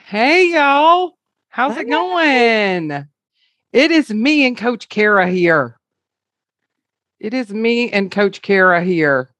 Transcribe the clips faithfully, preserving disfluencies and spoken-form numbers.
Hey, y'all. How's it Hi. going? It is me and Coach Kara here. It is me and Coach Kara here.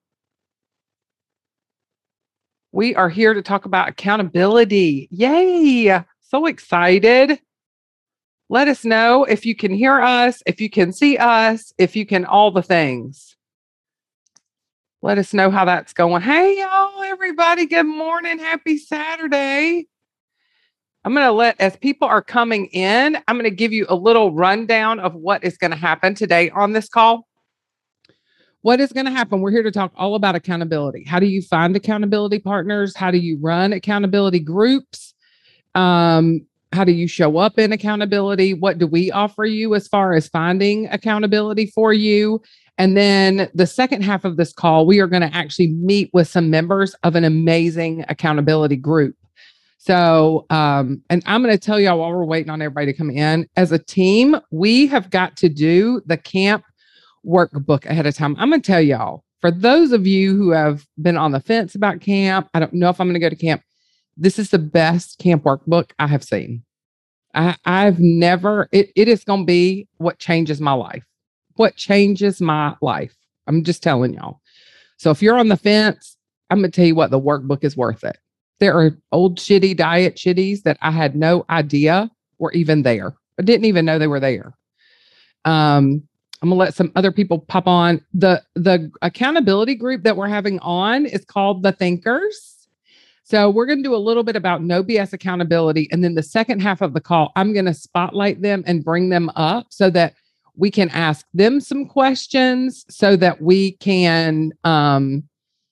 We are here to talk about accountability. Yay. So excited. Let us know if you can hear us, if you can see us, if you can all the things. Let us know how that's going. Hey, y'all, everybody. Good morning. Happy Saturday. I'm going to let, as people are coming in, I'm going to give you a little rundown of what is going to happen today on this call. What is going to happen? We're here to talk all about accountability. How do you find accountability partners? How do you run accountability groups? Um, how do you show up in accountability? What do we offer you as far as finding accountability for you? And then the second half of this call, we are going to actually meet with some members of an amazing accountability group. So, um, and I'm going to tell y'all while we're waiting on everybody to come in, as a team, we have got to do the camp workbook ahead of time. I'm going to tell y'all, for those of you who have been on the fence about camp, I don't know if I'm going to go to camp. This is the best camp workbook I have seen. I, I've never, it, it is going to be what changes my life. What changes my life. I'm just telling y'all. So if you're on the fence, I'm going to tell you what, the workbook is worth it. There are old shitty diet shitties that I had no idea were even there. I didn't even know they were there. Um, I'm gonna let some other people pop on. The the accountability group that we're having on is called The Thinkers. So we're going to do a little bit about no B S accountability. And then the second half of the call, I'm going to spotlight them and bring them up so that we can ask them some questions so that we can um,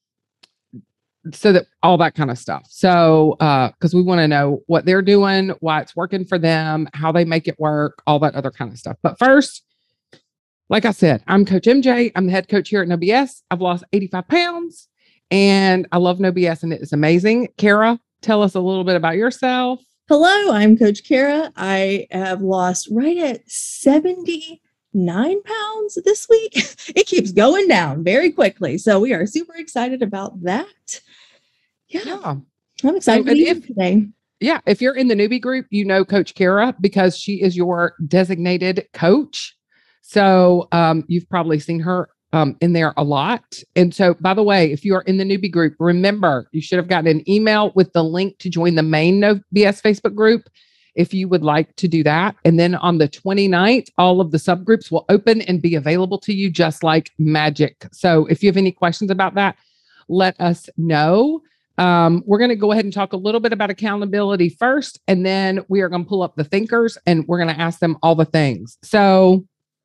so that all that kind of stuff. So, uh, because we want to know what they're doing, why it's working for them, how they make it work, all that other kind of stuff. But first, like I said, I'm Coach M J. I'm the head coach here at No B S. I've lost eighty-five pounds and I love No B S and it is amazing. Kara, tell us a little bit about yourself. Hello, I'm Coach Kara. I have lost right at seventy-nine pounds this week. It keeps going down very quickly. So we are super excited about that. Yeah. Yeah. I'm excited So, to be if, here today. Yeah, if you're in the newbie group, you know Coach Kara because she is your designated coach. So um, you've probably seen her um, in there a lot. And so, by the way, if you are in the newbie group, remember you should have gotten an email with the link to join the main No B S Facebook group if you would like to do that. And then on the twenty-ninth, all of the subgroups will open and be available to you just like magic. So if you have any questions about that, let us know. Um, we're going to go ahead and talk a little bit about accountability first, and then we are going to pull up the thinkers and we're going to ask them all the things. So,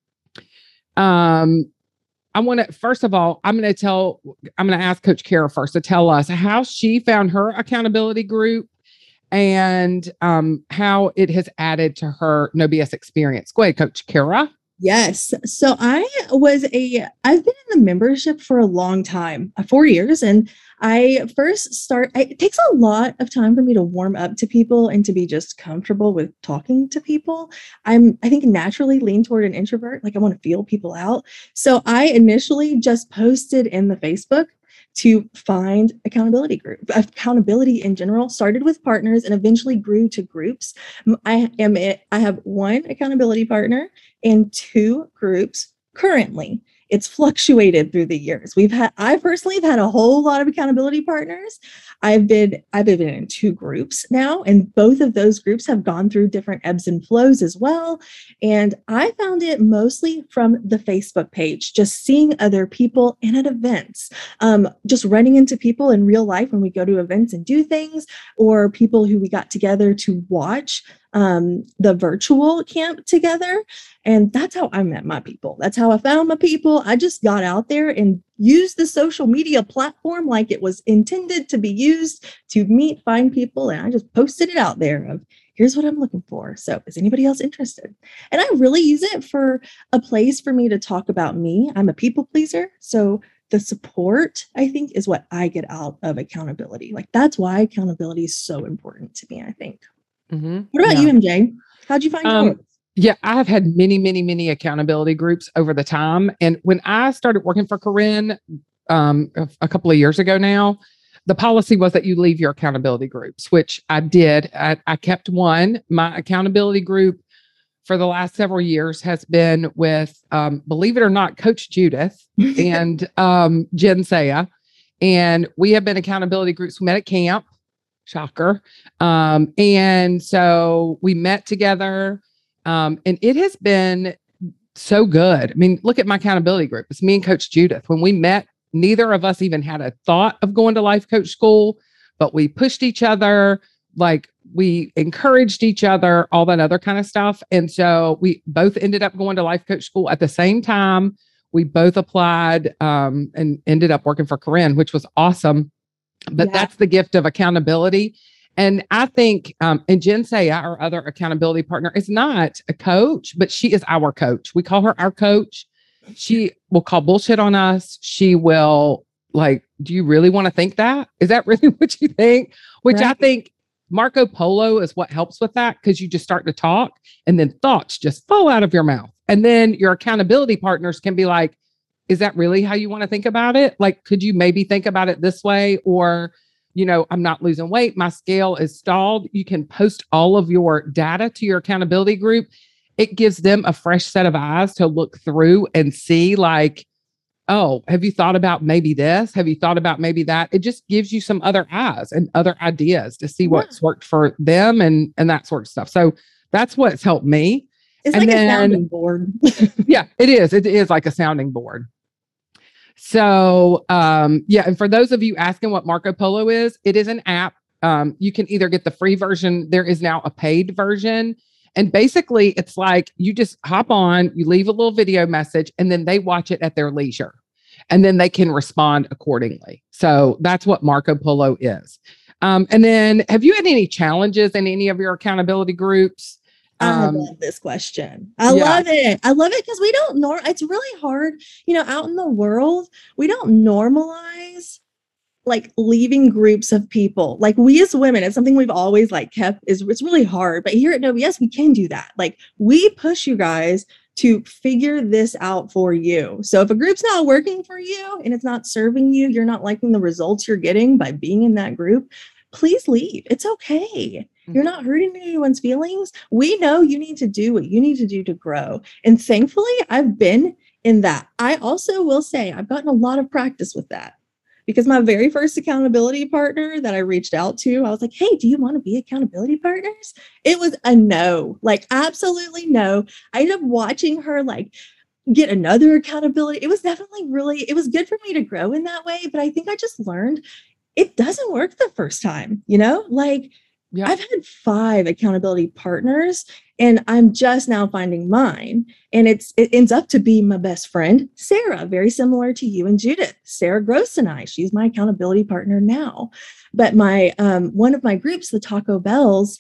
um, I want to, first of all, I'm going to tell, I'm going to ask Coach Kara first to tell us how she found her accountability group and um, how it has added to her No B S experience. Go ahead, Coach Kara. Yes. So I was a, I've been in the membership for a long time, uh, four years. And I first start, I, it takes a lot of time for me to warm up to people and to be just comfortable with talking to people. I'm, I think naturally lean toward an introvert. Like I want to feel people out. So I initially just posted in the Facebook to find accountability group. Accountability in general started with partners and eventually grew to groups. I am I have one accountability partner and two groups currently. It's fluctuated through the years. We've had I personally have had a whole lot of accountability partners. I've been I've been in two groups now, and both of those groups have gone through different ebbs and flows as well. And I found it mostly from the Facebook page, just seeing other people and at events, um, just running into people in real life when we go to events and do things, or people who we got together to watch um, the virtual camp together. And that's how I met my people. That's how I found my people. I just got out there and used the social media platform like it was intended to be used to meet, find people. And I just posted it out there of here's what I'm looking for. So is anybody else interested? And I really use it for a place for me to talk about me. I'm a people pleaser. So the support, I think, is what I get out of accountability. Like that's why accountability is so important to me, I think. Mm-hmm. What about Yeah. you, M J? How'd you find Um, yours? yeah, I have had many, many, many accountability groups over the time. And when I started working for Corinne um, a, a couple of years ago now, the policy was that you leave your accountability groups, which I did. I, I kept one. My accountability group for the last several years has been with, um, believe it or not, Coach Judith and um, Jen Saya. And we have been accountability groups. We met at camp, shocker. Um, and so we met together, um, and it has been so good. I mean, look at my accountability group. It's me and Coach Judith. When we met, neither of us even had a thought of going to life coach school, but we pushed each other, like we encouraged each other, all that other kind of stuff. And so we both ended up going to life coach school at the same time. We both applied um, and ended up working for Corinne, which was awesome. But yeah. That's the gift of accountability. And I think, um, and Jen Saya, our other accountability partner, is not a coach, but she is our coach. We call her our coach. She will call bullshit on us. She will like, do you really want to think that? Is that really what you think? Which right. I think Marco Polo is what helps with that, because you just start to talk and then thoughts just fall out of your mouth. And then your accountability partners can be like, is that really how you want to think about it? Like, could you maybe think about it this way? Or, you know, I'm not losing weight. My scale is stalled. You can post all of your data to your accountability group. It gives them a fresh set of eyes to look through and see like, oh, have you thought about maybe this? Have you thought about maybe that? It just gives you some other eyes and other ideas to see what's yeah. worked for them and, and that sort of stuff. So that's what's helped me. It's and like then, a sounding board. yeah, it is. It is like a sounding board. So, um, yeah. And for those of you asking what Marco Polo is, it is an app. Um, you can either get the free version. There is now a paid version. And basically it's like, you just hop on, you leave a little video message, and then they watch it at their leisure, and then they can respond accordingly. So that's what Marco Polo is. Um, and then have you had any challenges in any of your accountability groups? Um, I love this question. I yeah. love it. I love it because we don't nor it's really hard, you know, out in the world, we don't normalize like leaving groups of people. Like we as women, it's something we've always like kept is it's really hard. But here at No B S, we can do that. Like we push you guys to figure this out for you. So if a group's not working for you and it's not serving you, you're not liking the results you're getting by being in that group, please leave. It's okay. You're not hurting anyone's feelings. We know you need to do what you need to do to grow. And thankfully, I've been in that. I also will say I've gotten a lot of practice with that, because my very first accountability partner that I reached out to, I was like, hey, do you want to be accountability partners? It was a no, like absolutely no. I ended up watching her like get another accountability. It was definitely really, it was good for me to grow in that way. But I think I just learned it doesn't work the first time, you know, like yeah. I've had five accountability partners and I'm just now finding mine. And it's it ends up to be my best friend, Sarah, very similar to you and Judith. Sarah Gross and I, she's my accountability partner now. But my um, one of my groups, the Taco Bells,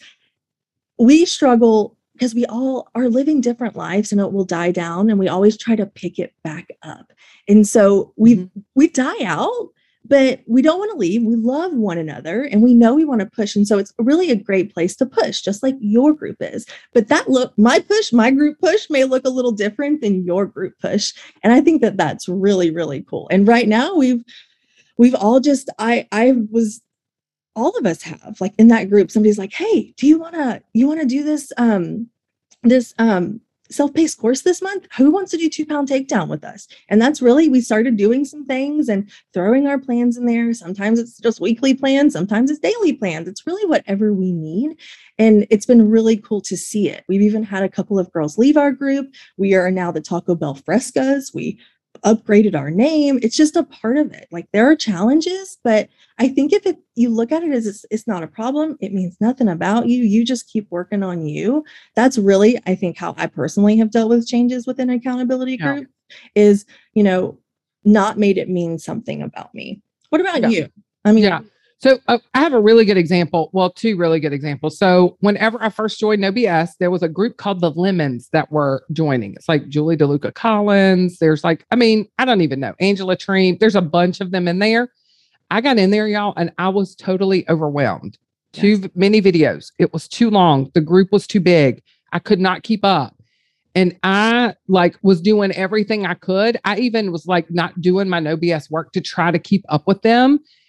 we struggle because we all are living different lives and it will die down. And we always try to pick it back up. And so we mm-hmm. we die out. But we don't want to leave. We love one another and we know we want to push. And so it's really a great place to push, just like your group is. But that look, my push, my group push may look a little different than your group push. And I think that that's really, really cool. And right now we've, we've all just, I, I was, all of us have like in that group, somebody's like, hey, do you want to, you want to do this, um, this, um, self-paced course this month? Who wants to do two pound takedown with us? And that's really, we started doing some things and throwing our plans in there. Sometimes it's just weekly plans. Sometimes it's daily plans. It's really whatever we need. And it's been really cool to see it. We've even had a couple of girls leave our group. We are now the Taco Bell Frescas. We upgraded our name. It's just a part of it. Like there are challenges, but I think if it, you look at it as it's, it's not a problem, it means nothing about you. You just keep working on you. That's really, I think, how I personally have dealt with changes within an accountability group yeah. is, you know, not made it mean something about me. What about yeah. you? I mean, yeah. So uh, I have a really good example. Well, two really good examples. So whenever I first joined No B S, there was a group called the Lemons that were joining. It's like Julie DeLuca Collins. There's like, I mean, I don't even know. Angela Treem. There's a bunch of them in there. I got in there, y'all, and I was totally overwhelmed. Yes. Too many videos. It was too long. The group was too big. I could not keep up. And I like was doing everything I could. I even was like not doing my No B S work to try to keep up with them.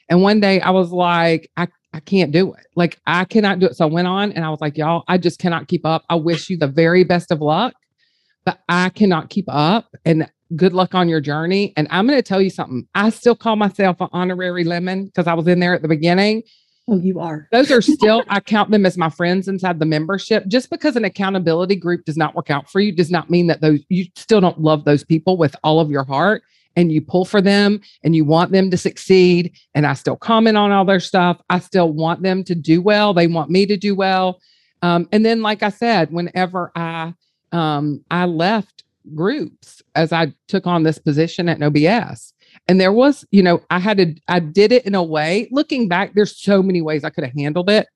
And one day I was like, I, I can't do it. Like, I cannot do it. So I went on and I was like, y'all, I just cannot keep up. I wish you the very best of luck, but I cannot keep up. And good luck on your journey. And I'm going to tell you something. I still call myself an honorary lemon because I was in there at the beginning. Oh, you are. Those are still, I count them as my friends inside the membership. Just because an accountability group does not work out for you does not mean that those, you still don't love those people with all of your heart, and you pull for them and you want them to succeed. And I still comment on all their stuff. I still want them to do well. They want me to do well. Um, and then, like I said, whenever I, um, I left groups as I took on this position at N O B S, and there was, you know, I had to, I did it in a way, looking back, there's so many ways I could have handled it.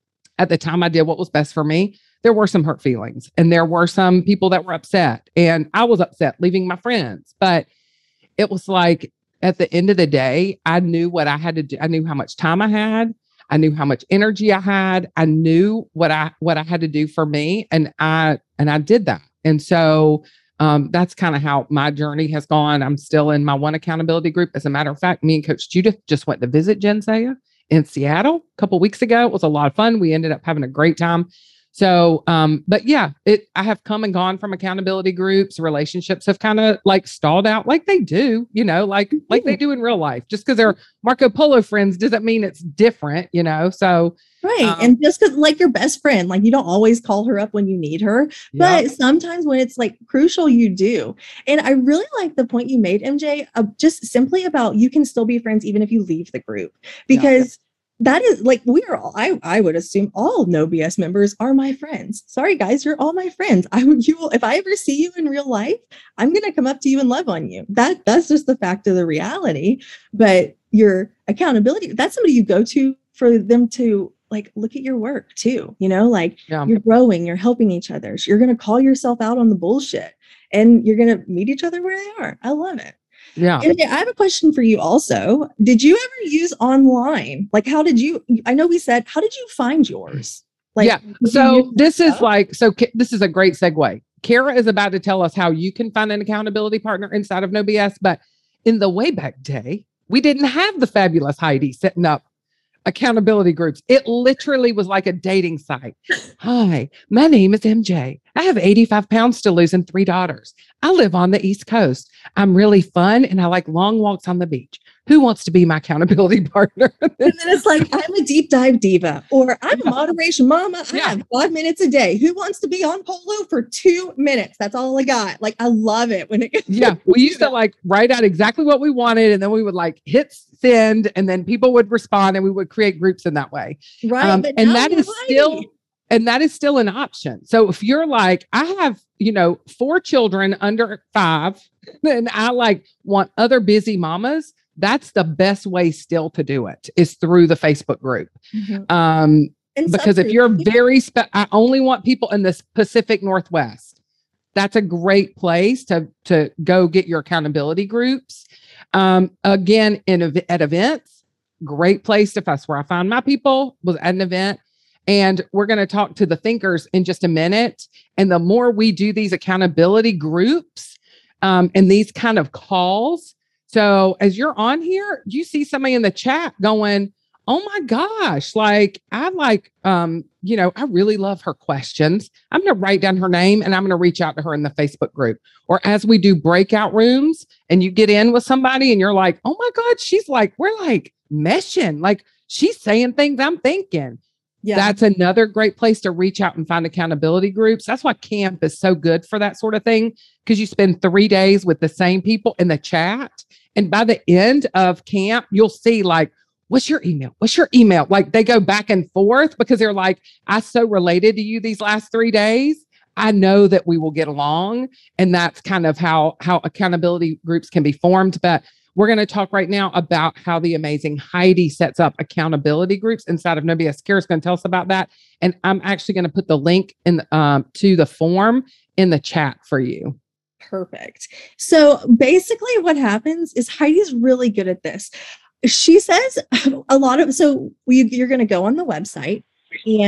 At the time, I did what was best for me. There were some hurt feelings and there were some people that were upset, and I was upset leaving my friends, but it was like, at the end of the day, I knew what I had to do. I knew how much time I had. I knew how much energy I had. I knew what I, what I had to do for me. And I, and I did that. And so Um, that's kind of how my journey has gone. I'm still in my one accountability group. As a matter of fact, me and Coach Judith just went to visit Jen Saya in Seattle a couple weeks ago. It was a lot of fun. We ended up having a great time. So, um, but yeah, it, I have come and gone from accountability groups. Relationships have kind of like stalled out like they do, you know, like, like they do in real life. Just because they're Marco Polo friends doesn't mean it's different, you know? So, right. Um, and just because, like, your best friend, like, you don't always call her up when you need her, yeah. but sometimes when it's like crucial, you do. And I really like the point you made, M J, uh, just simply about you can still be friends even if you leave the group, because that is like, we are all, I, I would assume all N O B S members are my friends. Sorry, guys, you're all my friends. I would, you will, if I ever see you in real life, I'm going to come up to you and love on you. That that's just the fact of the reality. But your accountability, that's somebody you go to for them to like, look at your work too, you know, like Yeah. you're growing, you're helping each other. So you're going to call yourself out on the bullshit and you're going to meet each other where they are. I love it. Yeah. And I have a question for you also. Did you ever use online? Like, how did you, I know we said, how did you find yours? Like, yeah. So this is like, so K- this is a great segue. Kara is about to tell us how you can find an accountability partner inside of N O B S. But in the way back day, we didn't have the fabulous Heidi setting up accountability groups. It literally was like a dating site. Hi, my name is M J. I have eighty-five pounds to lose and three daughters. I live on the East Coast. I'm really fun and I like long walks on the beach. Who wants to be my accountability partner? And then it's like, I'm a deep dive diva, or I'm Yeah. a moderation mama. I Yeah. have five minutes a day. Who wants to be on Polo for two minutes? That's all I got. Like, I love it when it gets Yeah. We used to like write out exactly what we wanted, and then we would like hit send, and then people would respond, and we would create groups in that way. right. Um, but and now that you're is Heidi. still and that is still an option. So if you're like, I have, you know, four children under five, and I like want other busy mamas, that's the best way still to do it, is through the Facebook group. Mhm. Um, And because if subgroups, you're yeah. very, spe- I only want people in this Pacific Northwest. That's a great place to, to go get your accountability groups. Um, again, in ev- at events, great place. If that's where I found my people, was at an event. And we're going to talk to the thinkers in just a minute. And the more we do these accountability groups um, and these kind of calls. So as you're on here, you see somebody in the chat going, oh my gosh, like I like, um, you know, I really love her questions. I'm going to write down her name and I'm going to reach out to her in the Facebook group. Or as we do breakout rooms and you get in with somebody and you're like, oh my God, she's like, we're like meshing, like she's saying things I'm thinking. Yeah. That's another great place to reach out and find accountability groups. That's why camp is so good for that sort of thing, because you spend three days with the same people in the chat. And by the end of camp, you'll see like, what's your email? What's your email? Like they go back and forth because they're like, I so related to you these last three days. I know that we will get along. And that's kind of how, how accountability groups can be formed. But we're going to talk right now about how the amazing Heidi sets up accountability groups inside of N O B S. Kara's going to tell us about that. And I'm actually going to put the link in um, to the form in the chat for you. Perfect. So basically what happens is Heidi's really good at this. She says a lot of, so we, you're going to go on the website and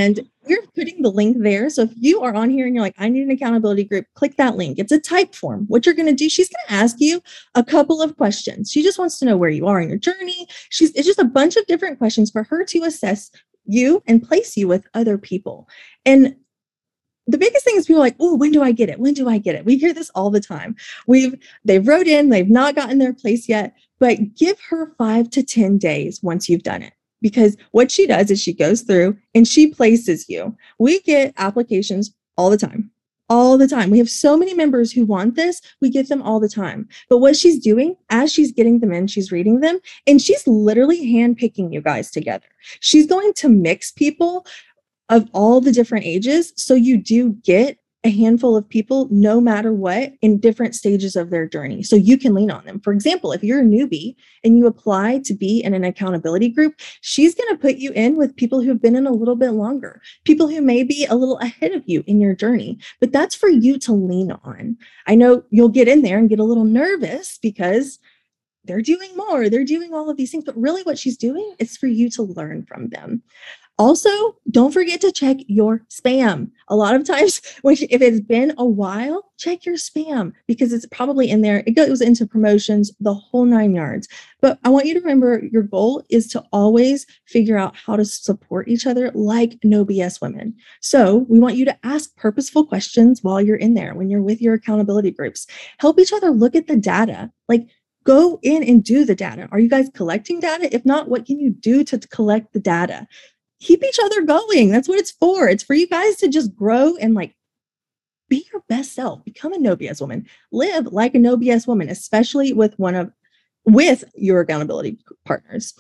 we're putting the link there. So if you are on here and you're like, I need an accountability group, click that link. It's a type form. What you're going to do, she's going to ask you a couple of questions. She just wants to know where you are in your journey. She's it's just a bunch of different questions for her to assess you and place you with other people. And the biggest thing is people are like, oh, when do I get it? When do I get it? We hear this all the time. We've they've wrote in, they've not gotten their place yet, but give her five to ten days once you've done it. Because what she does is she goes through and she places you. We get applications all the time, all the time. We have so many members who want this. We get them all the time. But what she's doing as she's getting them in, she's reading them, and she's literally handpicking you guys together. She's going to mix people of all the different ages. So you do get a handful of people, no matter what, in different stages of their journey. So you can lean on them. For example, if you're a newbie and you apply to be in an accountability group, she's going to put you in with people who have been in a little bit longer, people who may be a little ahead of you in your journey. But that's for you to lean on. I know you'll get in there and get a little nervous because they're doing more, they're doing all of these things, but really what she's doing is for you to learn from them. Also, don't forget to check your spam. A lot of times, when she, if it's been a while, check your spam because it's probably in there. It goes into promotions, the whole nine yards. But I want you to remember your goal is to always figure out how to support each other like no B S women. So we want you to ask purposeful questions while you're in there, when you're with your accountability groups. Help each other look at the data. Like, go in and do the data. Are you guys collecting data? If not, what can you do to collect the data? Keep each other going. That's what it's for. It's for you guys to just grow and like be your best self, become a no B S woman, live like a no B S woman, especially with one of with your accountability partners.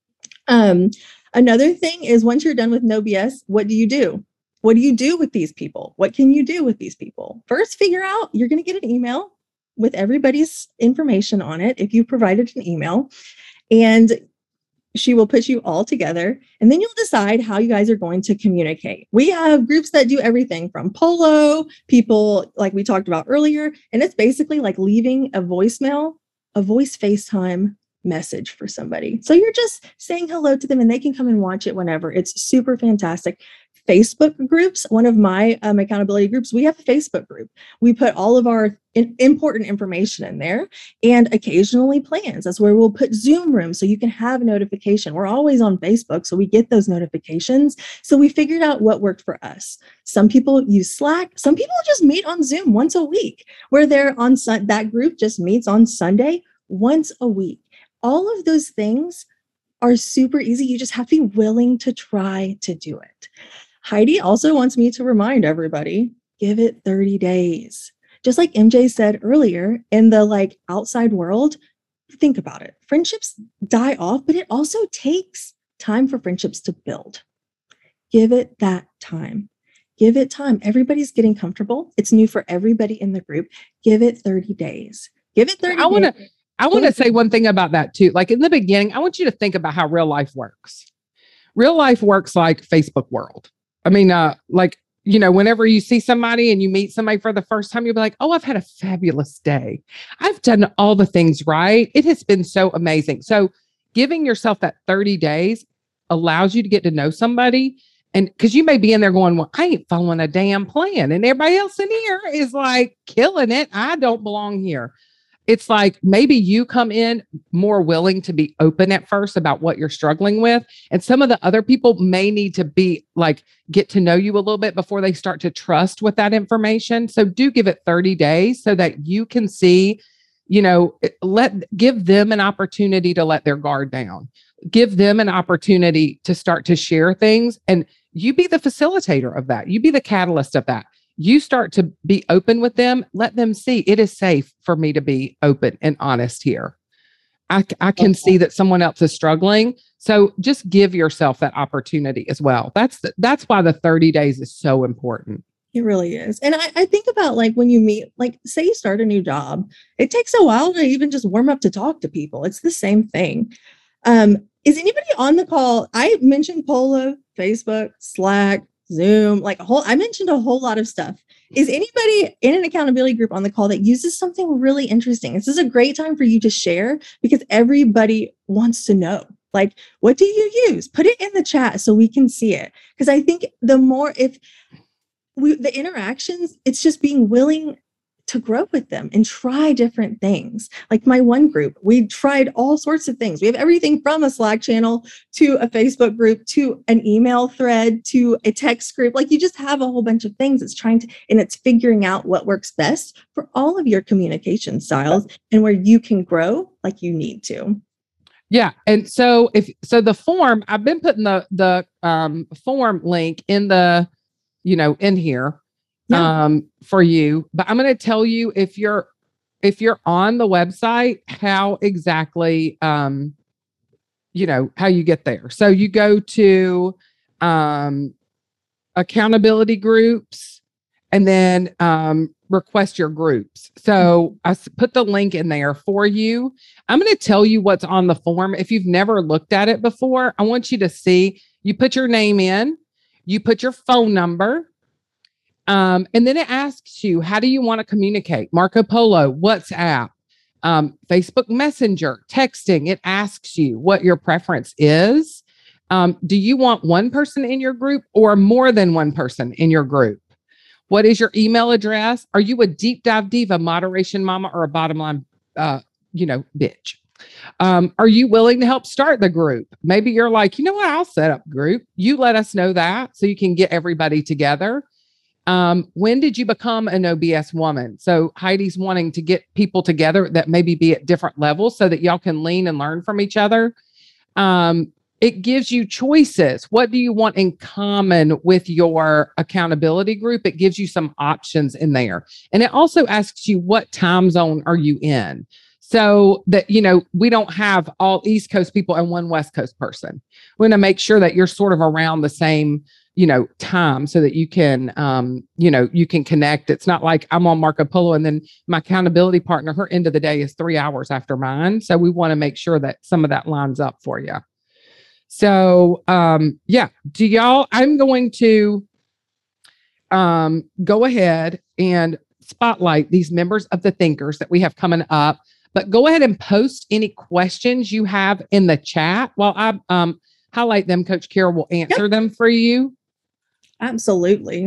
Um, another thing is once you're done with no B S, what do you do? What do you do with these people? What can you do with these people? First, figure out you're going to get an email with everybody's information on it if you provided an email, and she will put you all together, and then you'll decide how you guys are going to communicate. We have groups that do everything from polo, people like we talked about earlier, and it's basically like leaving a voicemail, a voice FaceTime message for somebody. So you're just saying hello to them and they can come and watch it whenever. It's super fantastic. Facebook groups, one of my um, accountability groups, we have a Facebook group. We put all of our in- important information in there and occasionally plans. That's where we'll put Zoom rooms so you can have a notification. We're always on Facebook, so we get those notifications. So we figured out what worked for us. Some people use Slack. Some people just meet on Zoom once a week, where they're on sun- that group just meets on Sunday once a week. All of those things are super easy. You just have to be willing to try to do it. Heidi also wants me to remind everybody, give it thirty days. Just like M J said earlier, in the like outside world, think about it. Friendships die off, but it also takes time for friendships to build. Give it that time. Give it time. Everybody's getting comfortable. It's new for everybody in the group. Give it thirty days. Give it thirty I want to days. I want to say one thing about that too. Like in the beginning, I want you to think about how real life works. Real life works like Facebook world. I mean, uh, like, you know, whenever you see somebody and you meet somebody for the first time, you'll be like, oh, I've had a fabulous day. I've done all the things right. It has been so amazing. So giving yourself that thirty days allows you to get to know somebody. And because you may be in there going, well, I ain't following a damn plan. And everybody else in here is like killing it. I don't belong here. It's like maybe you come in more willing to be open at first about what you're struggling with. And some of the other people may need to be like, get to know you a little bit before they start to trust with that information. So do give it thirty days so that you can see, you know, let, give them an opportunity to let their guard down, give them an opportunity to start to share things. And you be the facilitator of that. You be the catalyst of that. You start to be open with them, let them see it is safe for me to be open and honest here. I, I can okay. see that someone else is struggling. So just give yourself that opportunity as well. That's the, that's why the thirty days is so important. It really is. And I, I think about like when you meet, like say you start a new job, it takes a while to even just warm up to talk to people. It's the same thing. Um, is anybody on the call? I mentioned Polo, Facebook, Slack, Zoom, like a whole, I mentioned a whole lot of stuff. Is anybody in an accountability group on the call that uses something really interesting? This is a great time for you to share because everybody wants to know. Like, what do you use? Put it in the chat so we can see it. Because I think the more, if we, the interactions, it's just being willing to grow with them and try different things. Like my one group, we tried all sorts of things. We have everything from a Slack channel to a Facebook group to an email thread to a text group. Like you just have a whole bunch of things. It's trying to, and it's figuring out what works best for all of your communication styles and where you can grow like you need to. Yeah. And so if, so the form, I've been putting the, the um, form link in the, you know, in here. Yeah. Um, for you, but I'm going to tell you if you're, if you're on the website, how exactly, um, you know, how you get there. So you go to, um, accountability groups and then, um, request your groups. So I put the link in there for you. I'm going to tell you what's on the form. If you've never looked at it before, I want you to see, you put your name in, you put your phone number. Um, and then it asks you, how do you want to communicate? Marco Polo, WhatsApp, um, Facebook Messenger, texting. It asks you what your preference is. Um, do you want one person in your group or more than one person in your group? What is your email address? Are you a deep dive diva, moderation mama, or a bottom line, uh, you know, bitch? Um, are you willing to help start the group? Maybe you're like, you know what? I'll set up a group. You let us know that so you can get everybody together. Um, when did you become an O B S woman? So Heidi's wanting to get people together that maybe be at different levels so that y'all can lean and learn from each other. Um, it gives you choices. What do you want in common with your accountability group? It gives you some options in there. And it also asks you, what time zone are you in? So that, you know, we don't have all East Coast people and one West Coast person. We want to make sure that you're sort of around the same, you know, time so that you can, um, you know, you can connect. It's not like I'm on Marco Polo and then my accountability partner, her end of the day is three hours after mine. So we want to make sure that some of that lines up for you. So, um, yeah, do y'all, I'm going to, um, go ahead and spotlight these members of the thinkers that we have coming up, but go ahead and post any questions you have in the chat while I, um, highlight them. Coach Carol will answer yep. them for you. Absolutely.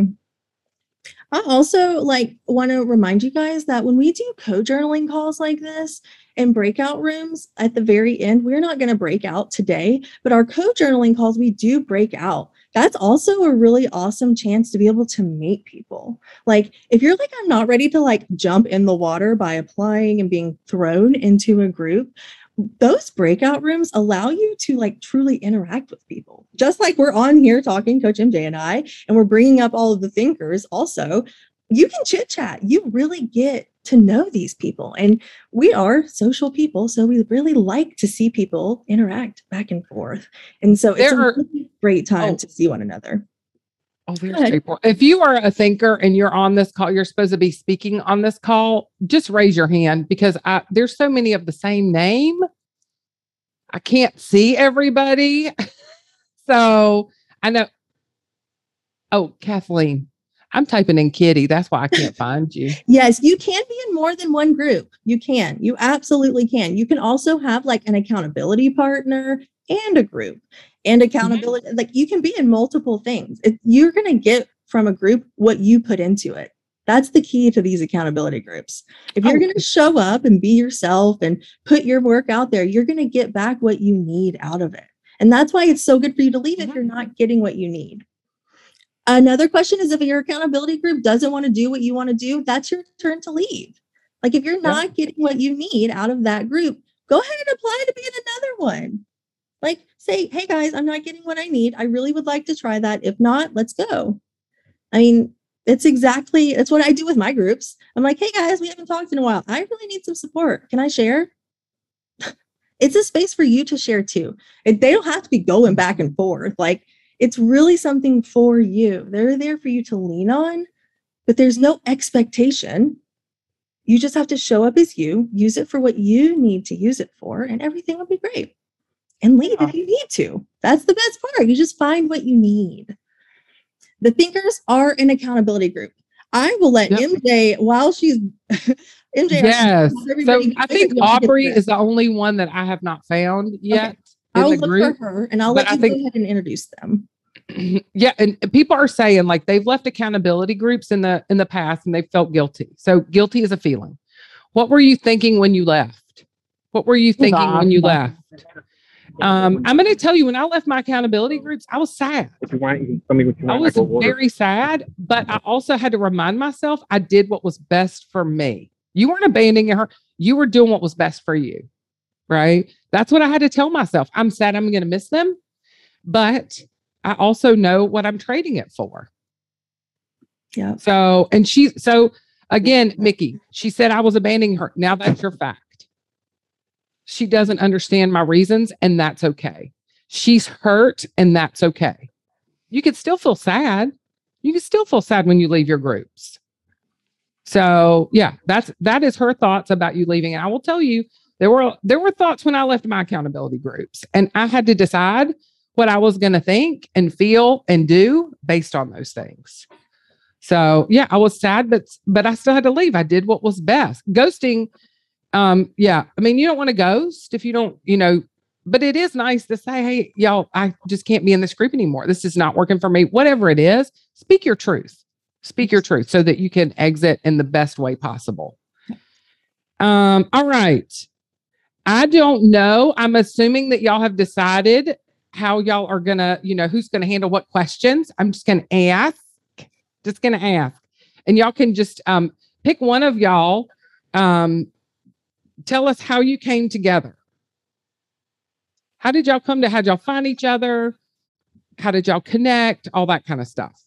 I also like want to remind you guys that when we do co-journaling calls like this and breakout rooms at the very end, we're not going to break out today, but our co-journaling calls, we do break out. That's also a really awesome chance to be able to meet people. Like if you're like, I'm not ready to like jump in the water by applying and being thrown into a group, those breakout rooms allow you to like truly interact with people. Just like we're on here talking, Coach M J and I, and we're bringing up all of the thinkers also, you can chit chat. You really get to know these people. And we are social people, so we really like to see people interact back and forth. And so it's there a are, really great time oh, to see one another. Oh, there's April. If you are a thinker and you're on this call, you're supposed to be speaking on this call, just raise your hand because I, there's so many of the same name. I can't see everybody. So I know. Oh, Kathleen, I'm typing in Kitty. That's why I can't find you. Yes, you can be in more than one group. You can. You absolutely can. You can also have like an accountability partner and a group and accountability. Mm-hmm. Like you can be in multiple things. If you're going to get from a group what you put into it. That's the key to these accountability groups. If you're oh. going to show up and be yourself and put your work out there, you're going to get back what you need out of it. And that's why it's so good for you to leave mm-hmm. if you're not getting what you need. Another question is if your accountability group doesn't want to do what you want to do, that's your turn to leave. Like if you're not yeah. getting what you need out of that group, go ahead and apply to be in another one. Like say, hey guys, I'm not getting what I need. I really would like to try that. If not, let's go. I mean, it's exactly, it's what I do with my groups. I'm like, hey guys, we haven't talked in a while. I really need some support. Can I share? It's a space for you to share too. It, they don't have to be going back and forth. Like it's really something for you. They're there for you to lean on, but there's no expectation. You just have to show up as you, use it for what you need to use it for, and everything will be great. And leave if you need to. That's the best part. You just find what you need. The thinkers are an accountability group. I will let yep. M J, while she's M J. Yes. So I think Aubrey is the only one that I have not found yet. Okay. in I'll the look group. for her and I'll but let I you think go ahead and introduce them. yeah, and people are saying like they've left accountability groups in the in the past and they felt guilty. So guilty is a feeling. What were you thinking when you left? What were you thinking when you left? Um, I'm going to tell you, when I left my accountability groups, I was sad. If you want, you can tell me what you I want. was I go order. very sad, but I also had to remind myself I did what was best for me. You weren't abandoning her. You were doing what was best for you, right? That's what I had to tell myself. I'm sad I'm going to miss them, but I also know what I'm trading it for. Yeah. So, and she, so again, Mickey, she said I was abandoning her. Now that's your fact. She doesn't understand my reasons, and that's okay. She's hurt, and that's okay. You could still feel sad. You can still feel sad when you leave your groups. So yeah, that's that is her thoughts about you leaving. And I will tell you, there were there were thoughts when I left my accountability groups, and I had to decide what I was going to think and feel and do based on those things. So yeah, I was sad, but but I still had to leave. I did what was best. Ghosting, um, yeah. I mean, you don't want to ghost if you don't, you know. But it is nice to say, hey, y'all, I just can't be in this group anymore. This is not working for me. Whatever it is, speak your truth. Speak your truth so that you can exit in the best way possible. Um, all right. I don't know. I'm assuming that y'all have decided how y'all are going to, you know, who's going to handle what questions. I'm just going to ask, just going to ask. And y'all can just um, pick one of y'all. Um, tell us how you came together. How did y'all come to, how did y'all find each other? How did y'all connect? All that kind of stuff.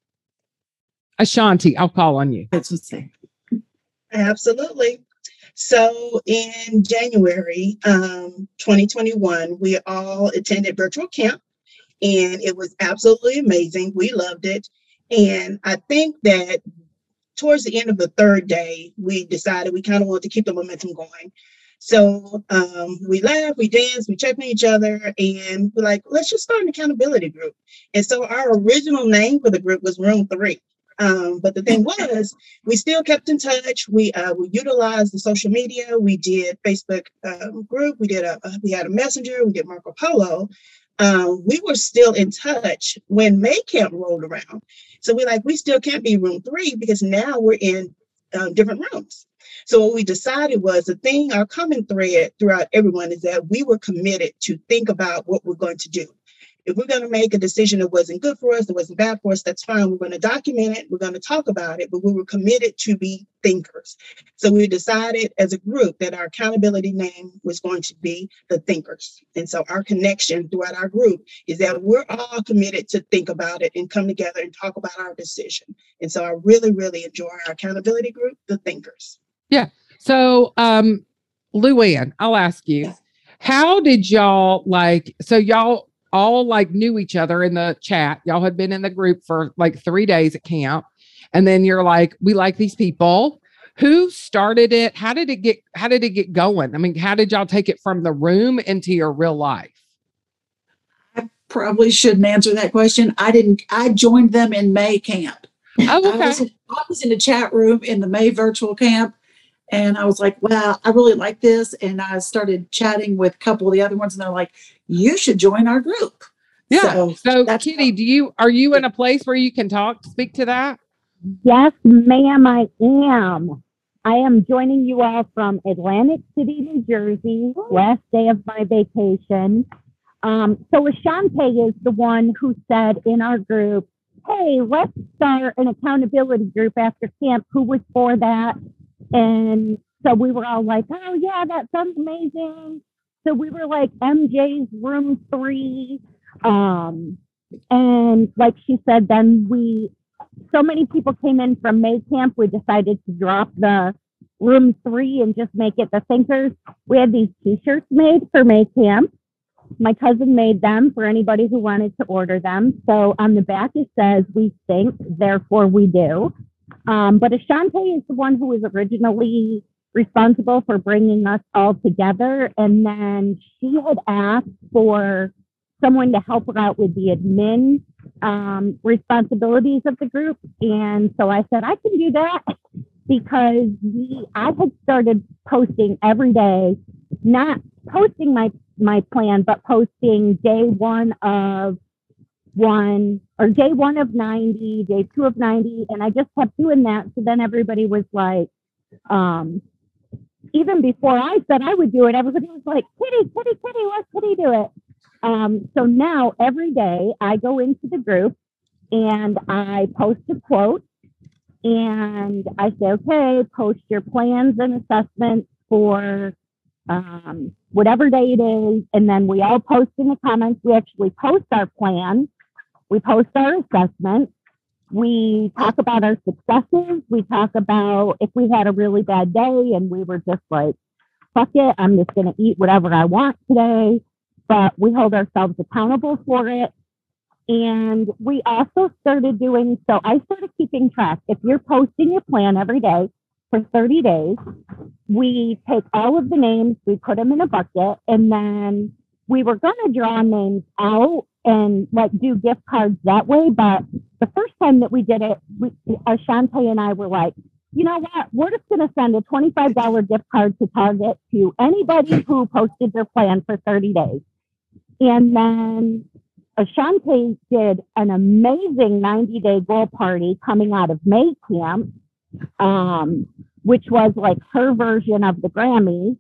Ashanti, I'll call on you. That's what's saying. Absolutely. So in January um, twenty twenty-one, we all attended virtual camp, and it was absolutely amazing. We loved it. And I think that towards the end of the third day, we decided we kind of wanted to keep the momentum going. So um, we laughed, we danced, we checked on each other, and we're like, let's just start an accountability group. And so our original name for the group was Room Three. Um, but the thing was, we still kept in touch. We uh, we utilized the social media. We did Facebook um, group. We did a we had a messenger. We did Marco Polo. Um, we were still in touch when May Camp rolled around. So we're like, we still can't be Room Three because now we're in uh, different rooms. So what we decided was the thing, our common thread throughout everyone is that we were committed to think about what we're going to do. If we're going to make a decision that wasn't good for us, that wasn't bad for us, that's fine. We're going to document it. We're going to talk about it, but we were committed to be thinkers. So we decided as a group that our accountability name was going to be the Thinkers. And so our connection throughout our group is that we're all committed to think about it and come together and talk about our decision. And so I really, really enjoy our accountability group, the Thinkers. Yeah. So, um, Luann, I'll ask you, how did y'all like, so y'all all like knew each other in the chat. Y'all had been in the group for like three days at camp. And then you're like, we like these people. Who started it? How did it get, how did it get going? I mean, how did y'all take it from the room into your real life? I probably shouldn't answer that question. I didn't, I joined them in May camp. Oh, okay. I was, I was in the chat room in the May virtual camp. And I was like, wow, I really like this. And I started chatting with a couple of the other ones, and they're like, you should join our group. Yeah. So, So, that's Kitty, do you, are you in a place where you can talk, speak to that? Yes, ma'am, I am. I am joining you all from Atlantic City, New Jersey, last day of my vacation. Um, so Ashante is the one who said in our group, hey, let's start an accountability group after camp. Who was for that? And so we were all like, oh, yeah, that sounds amazing. So we were like M J's Room Three. Um, and like she said, then we, so many people came in from May Camp, we decided to drop the Room Three and just make it the Thinkers. We had these t-shirts made for May Camp. My cousin made them for anybody who wanted to order them. So on the back it says, we think, therefore we do. Um, but Ashante is the one who was originally responsible for bringing us all together. And then she had asked for someone to help her out with the admin um, responsibilities of the group. And so I said, I can do that because we, I had started posting every day, not posting my my plan, but posting day one of one or day one of ninety, day two of ninety, and I just kept doing that. So then everybody was like, um, even before I said I would do it, everybody was like, Kitty, Kitty, Kitty, let Kitty do it. Um, so now every day I go into the group and I post a quote and I say, okay, post your plans and assessments for um, whatever day it is. And then we all post in the comments. We actually post our plan. We post our assessment. We talk about our successes. We talk about if we had a really bad day and we were just like, fuck it, I'm just going to eat whatever I want today. But we hold ourselves accountable for it. And we also started doing, so I started keeping track. If you're posting your plan every day for thirty days, we take all of the names, we put them in a bucket, and then we were going to draw names out and like do gift cards that way. But the first time that we did it, we, Ashante and I were like, you know what? We're just going to send a twenty-five dollars gift card to Target to anybody who posted their plan for thirty days. And then Ashante did an amazing ninety day goal party coming out of May camp, um, which was like her version of the Grammys.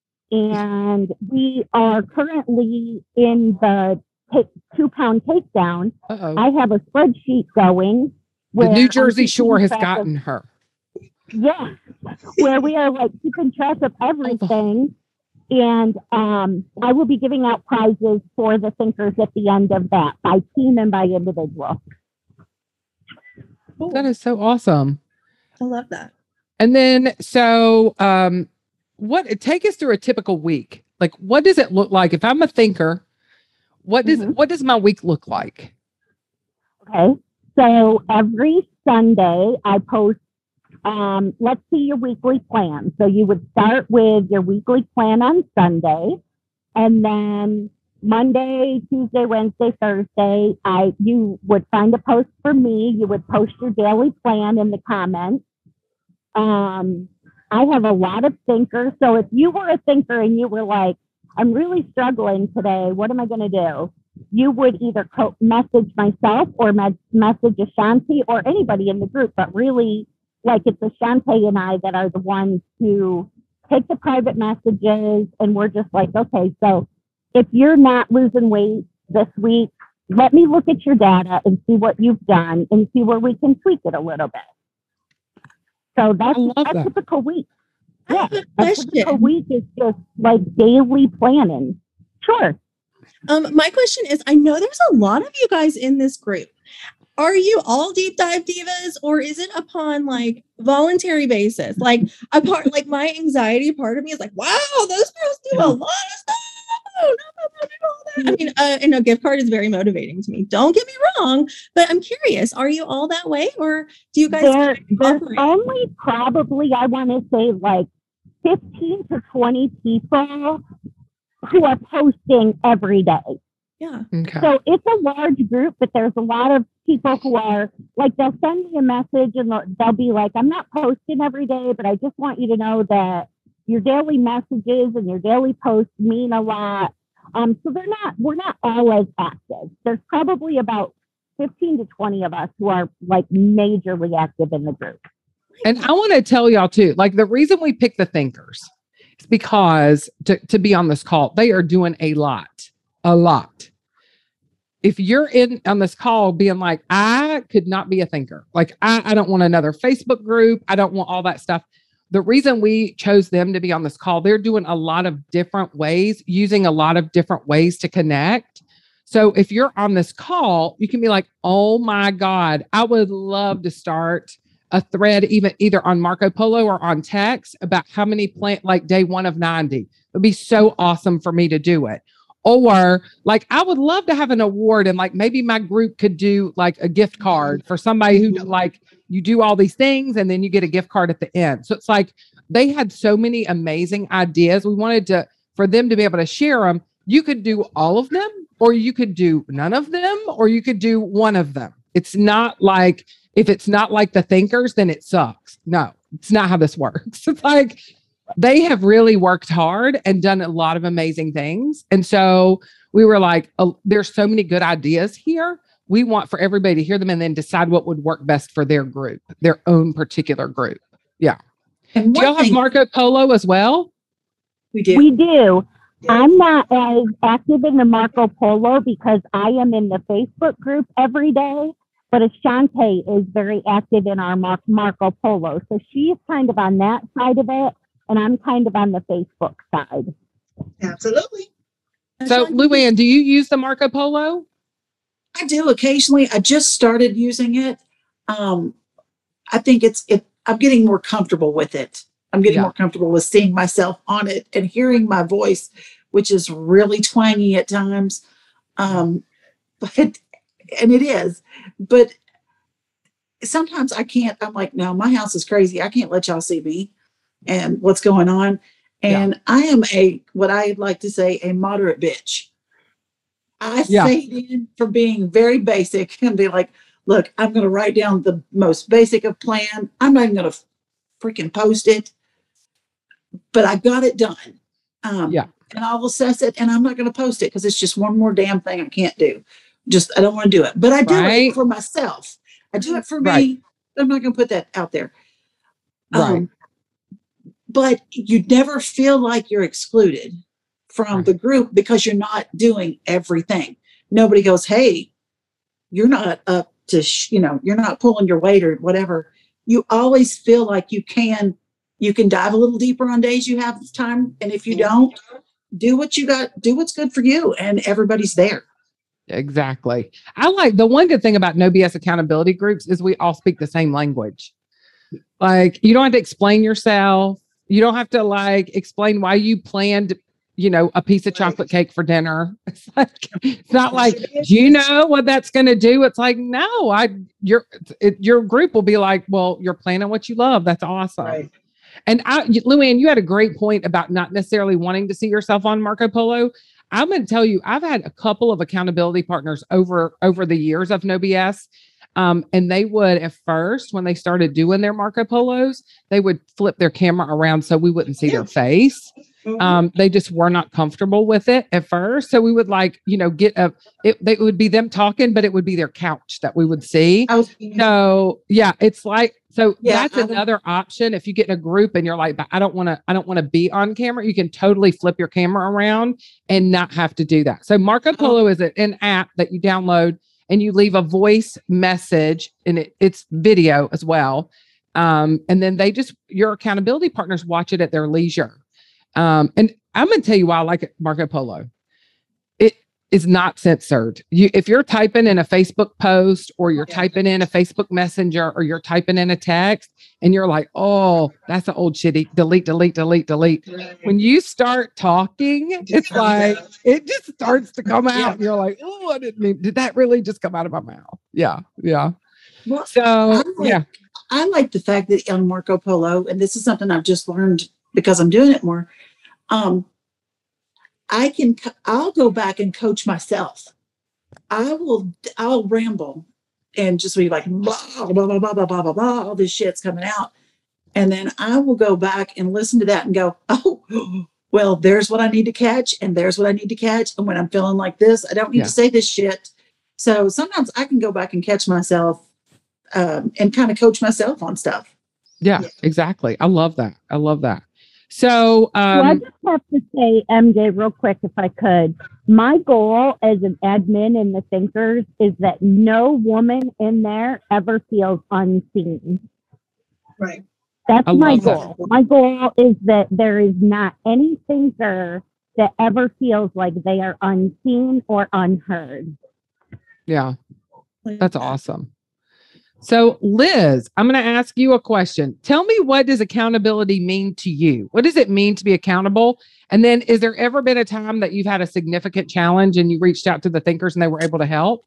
And we are currently in the take, two pound takedown. Uh-oh. I have a spreadsheet going. The New I'm Jersey keeping Shore has track of- gotten her. Yeah, where we are like keeping track of everything. And um, I will be giving out prizes for the thinkers at the end of that by team and by individual. Cool. That is so awesome. I love that. And then, so um, what, take us through a typical week. Like, what does it look like? If I'm a thinker, what does, Mhm. what does my week look like? Okay. So every Sunday I post, um, let's see your weekly plan. So you would start with your weekly plan on Sunday, and then Monday, Tuesday, Wednesday, Thursday, I you would find a post for me. You would post your daily plan in the comments. Um, I have a lot of thinkers. So if you were a thinker and you were like, I'm really struggling today, what am I going to do? You would either co- message myself or me- message Ashanti or anybody in the group, but really, like, it's Ashanti and I that are the ones who take the private messages, and we're just like, okay, so if you're not losing weight this week, let me look at your data and see what you've done and see where we can tweak it a little bit. So that's I love a that. typical week. I Yeah, have a a typical question. week is just like daily planning. Sure. Um, my question is, I know there's a lot of you guys in this group. Are you all deep dive divas, or is it upon like voluntary basis? Like a part, like my anxiety part of me is like, wow, those girls do a lot of stuff. No, no, no, no, do all that. I mean, uh, and a gift card is very motivating to me. Don't get me wrong, but I'm curious, are you all that way, or do you guys There, there's operate? only probably, I want to say, like fifteen to twenty people who are posting every day. Yeah. Okay. So it's a large group, but there's a lot of people who are like, they'll send me a message and they'll, they'll be like, I'm not posting every day, but I just want you to know that your daily messages and your daily posts mean a lot. Um, so they're not, we're not all as active. There's probably about fifteen to twenty of us who are like majorly active in the group. And I want to tell y'all too, like the reason we pick the thinkers is because to, to be on this call, they are doing a lot, a lot. If you're in on this call being like, I could not be a thinker. Like, I, I don't want another Facebook group. I don't want all that stuff. The reason we chose them to be on this call, they're doing a lot of different ways, using a lot of different ways to connect. So if you're on this call, you can be like, oh my God, I would love to start a thread, even either on Marco Polo or on text about how many plant, like day one of ninety. It would be so awesome for me to do it. Or like, I would love to have an award, and like maybe my group could do like a gift card for somebody who like, you do all these things and then you get a gift card at the end. So it's like, they had so many amazing ideas. We wanted to, for them to be able to share them. You could do all of them, or you could do none of them, or you could do one of them. It's not like, if it's not like the thinkers, then it sucks. No, it's not how this works. It's like, they have really worked hard and done a lot of amazing things. And so we were like, oh, there's so many good ideas here. We want for everybody to hear them and then decide what would work best for their group, their own particular group. Yeah. And Do one y'all have thing Marco Polo as well? we do. We do. I'm not as active in the Marco Polo because I am in the Facebook group every day, but Ashante is very active in our Mar- Marco Polo. So she's kind of on that side of it, and I'm kind of on the Facebook side. Absolutely. So, Luann, do you use the Marco Polo? I do occasionally. I just started using it. Um, I think it's it. I'm getting more comfortable with it. I'm getting Yeah. more comfortable with seeing myself on it and hearing my voice, which is really twangy at times. Um, but and it is, but sometimes I can't. I'm like, no, my house is crazy. I can't let y'all see me and what's going on. And I am a what I like to say a moderate bitch. I Yeah. fade in from being very basic and be like, look, I'm going to write down the most basic of plan. I'm not even going to freaking post it, but I got it done. Um, Yeah. And I'll assess it and I'm not going to post it because it's just one more damn thing I can't do. Just, I don't want to do it, but I do Right. it for myself. I do it for Right. me. I'm not going to put that out there. Right. Um, but you never feel like you're excluded from Right. the group because you're not doing everything. Nobody goes, hey, you're not up to, sh- you know, you're not pulling your weight or whatever. You always feel like you can, you can dive a little deeper on days you have time. And if you don't, do what you got, do what's good for you. And everybody's there. Exactly. I like the one good thing about No B S accountability groups is we all speak the same language. Like you don't have to explain yourself. You don't have to like explain why you planned, you know, a piece of chocolate cake for dinner. It's like, it's not like, do you know what that's going to do? It's like, no, I, your, it, your group will be like, well, you're planning what you love. That's awesome. Right. And I, Luann, you had a great point about not necessarily wanting to see yourself on Marco Polo. I'm going to tell you, I've had a couple of accountability partners over over the years of No B S. Um, and they would, at first, when they started doing their Marco Polos, they would flip their camera around so we wouldn't see their face. Mhm. Um, they just were not comfortable with it at first. So we would like, you know, get a, it, they, it would be them talking, but it would be their couch that we would see. I was, So yeah, it's like, so Yeah, that's I would- another option. If you get in a group and you're like, "But I don't want to, I don't want to be on camera, you can totally flip your camera around and not have to do that. So Marco Polo is a- an app that you download and you leave a voice message and it, it's video as well. Um, and then they just, your accountability partners watch it at their leisure. Um, and I'm going to tell you why I like it, Marco Polo. It is not censored. You, if you're typing in a Facebook post or you're Yeah. typing in a Facebook Messenger or you're typing in a text and you're like, oh, that's an old shitty, delete, delete, delete, delete. When you start talking, it's Just like, comes out. it just starts to come out. Yeah. And you're like, oh, I didn't mean, did that really just come out of my mouth? Yeah. Yeah. well, So, I like, yeah. I like the fact that on Marco Polo, and this is something I've just learned because I'm doing it more. Um, I can, co- I'll go back and coach myself. I will, I'll ramble and just be like, blah, blah, blah, blah, blah, blah, blah, blah, all this shit's coming out. And then I will go back and listen to that and go, oh, well, there's what I need to catch. And there's what I need to catch. And when I'm feeling like this, I don't need Yeah. to say this shit. So sometimes I can go back and catch myself um, and kind of coach myself on stuff. Yeah, Yeah. exactly. I love that. I love that. So, Well, I um, just have to say, M J, real quick, if I could. My goal as an admin in the Thinkers is that no woman in there ever feels unseen. Right. That's I my love that. goal. My goal is that there is not any thinker that ever feels like they are unseen or unheard. yeah, that's awesome. So, Liz, I'm going to ask you a question. Tell me, what does accountability mean to you? What does it mean to be accountable? And then, is there ever been a time that you've had a significant challenge and you reached out to the Thinkers and they were able to help?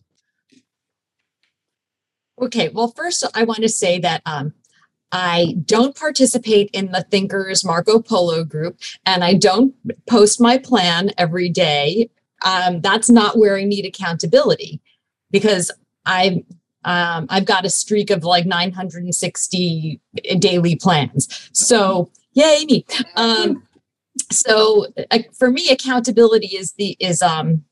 Okay, well, first I want to say that um, I don't participate in the Thinkers Marco Polo group, and I don't post my plan every day. Um, that's not where I need accountability, because I've um, I've got a streak of like nine hundred sixty daily plans. So Yay, me. Um, so uh, for me, accountability is the is um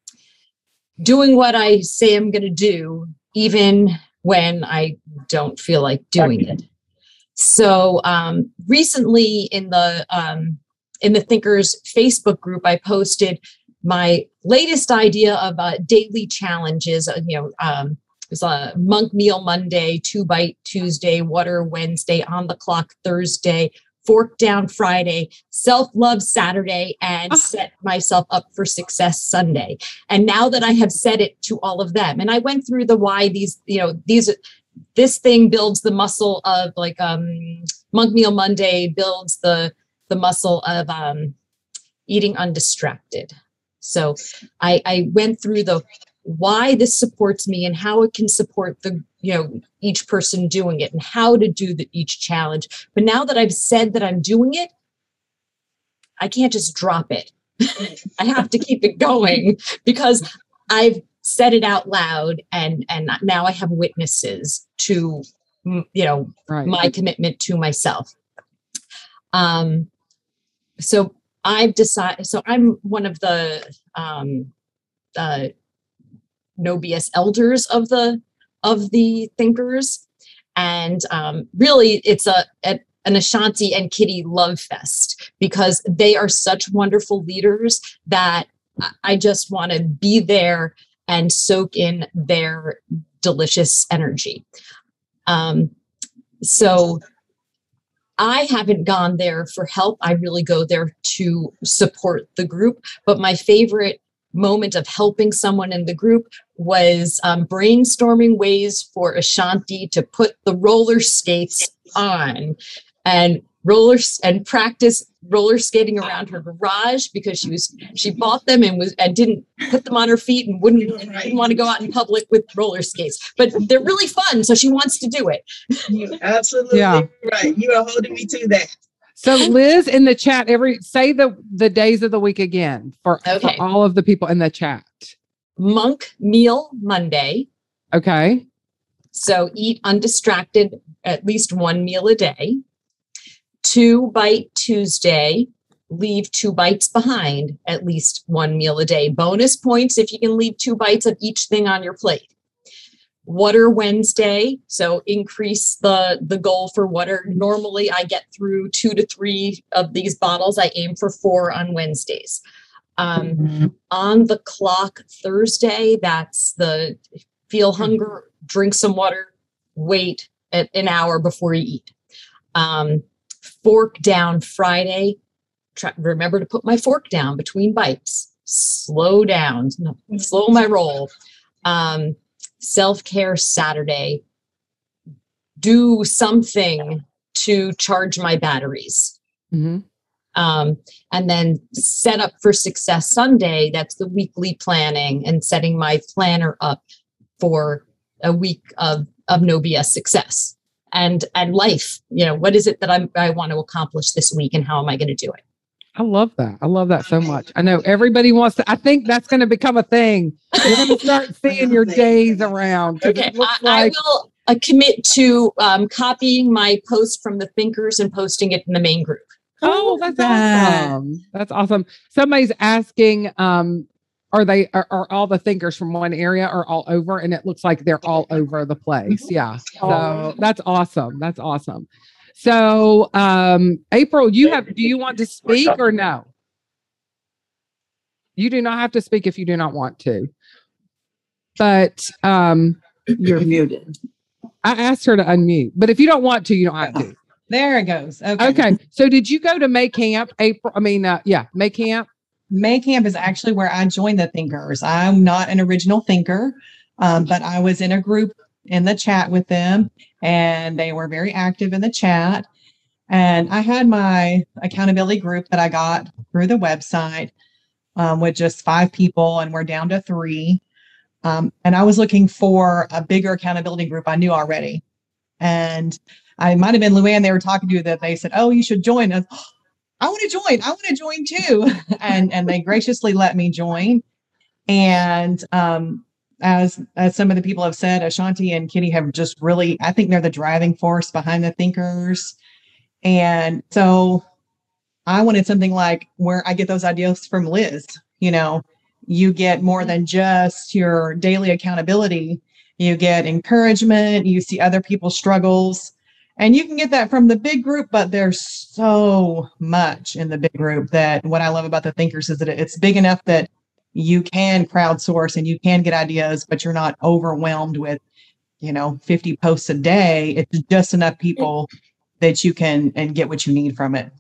doing what I say I'm going to do, even when I don't feel like doing it. So um, recently in the um, in the Thinkers Facebook group, I posted my latest idea of uh, daily challenges. Uh, you know, um, it was a monk meal Monday, two bite Tuesday, water Wednesday, on the clock Thursday, fork down Friday, self-love Saturday, and set myself up for success Sunday. And now that I have said it to all of them, and I went through the why these, you know, these, this thing builds the muscle of like um, Monk Meal Monday builds the the muscle of um, eating undistracted. So I, I went through the why this supports me and how it can support the, you know, each person doing it and how to do the, each challenge. But now that I've said that I'm doing it, I can't just drop it. I have to keep it going because I've said it out loud, and and now I have witnesses to, you know, Right. my commitment to myself. Um, so I've decided. So I'm one of the um, uh, No B S elders of the of the Thinkers, and um, really, it's a, a an Ashanti and Kitty love fest because they are such wonderful leaders that I just want to be there and soak in their delicious energy. Um, so I haven't gone there for help. I really go there to support the group. But my favorite moment of helping someone in the group was um, brainstorming ways for Ashanti to put the roller skates on and rollers and practice roller skating around her garage because she was she bought them and was and didn't put them on her feet and wouldn't, didn't want to go out in public with roller skates, but they're really fun, so she wants to do it. You absolutely Yeah. right. You are holding me to that. So Liz in the chat, every say the the days of the week again for, Okay. for all of the people in the chat. Monk Meal Monday, Okay. so eat undistracted at least one meal a day. Two bite Tuesday, leave two bites behind at least one meal a day. Bonus points if you can leave two bites of each thing on your plate. Water Wednesday, so increase the the goal for water. Normally I get through two to three of these bottles. I aim for four on Wednesdays. Um, Mm-hmm. On the clock Thursday, that's the feel hunger, drink some water, wait at an hour before you eat. Um, fork down Friday. Try, remember to put my fork down between bites. Slow down, no, slow my roll. Um, self-care Saturday. Do something to charge my batteries. Mm-hmm. Um, and then set up for success Sunday. That's the weekly planning and setting my planner up for a week of, of No B S success and, and life. You know, what is it that I'm, I want to accomplish this week and how am I going to do it? I love that. I love that so much. I know everybody wants to. I think that's going to become a thing. You're going to start seeing your days around. 'cause Okay. It looks I, like, I will uh, commit to um, copying my post from the Thinkers and posting it in the main group. oh, that's that. awesome. That's awesome. Somebody's asking, um, are they are, are all the Thinkers from one area or all over? And it looks like they're all over the place. Yeah. So that's awesome. That's awesome. So, um, April, you have, do you want to speak or no? You do not have to speak if you do not want to. But, um, You're muted. I asked her to unmute, but if you don't want to, you don't have to. There it goes. Okay. Okay. So did you go to May Camp, April? I mean, uh, yeah, May Camp. May Camp is actually where I joined the Thinkers. I'm not an original thinker, um, but I was in a group in the chat with them, and they were very active in the chat. And I had my accountability group that I got through the website um, with just five people, and we're down to three. Um, and I was looking for a bigger accountability group I knew already. And I might have been Luann, they were talking to, that they said, oh, you should join. I, was, oh, I want to join. I want to join too. and and they graciously let me join. And um, as as some of the people have said, Ashanti and Kitty have just really, I think they're the driving force behind the Thinkers. And so I wanted something like where I get those ideas from Liz. You know, you get more than just your daily accountability. You get encouragement. You see other people's struggles. And you can get that from the big group, but there's so much in the big group that what I love about the Thinkers is that it's big enough that you can crowdsource and you can get ideas, but you're not overwhelmed with, you know, fifty posts a day. It's just enough people that you can and get what you need from it.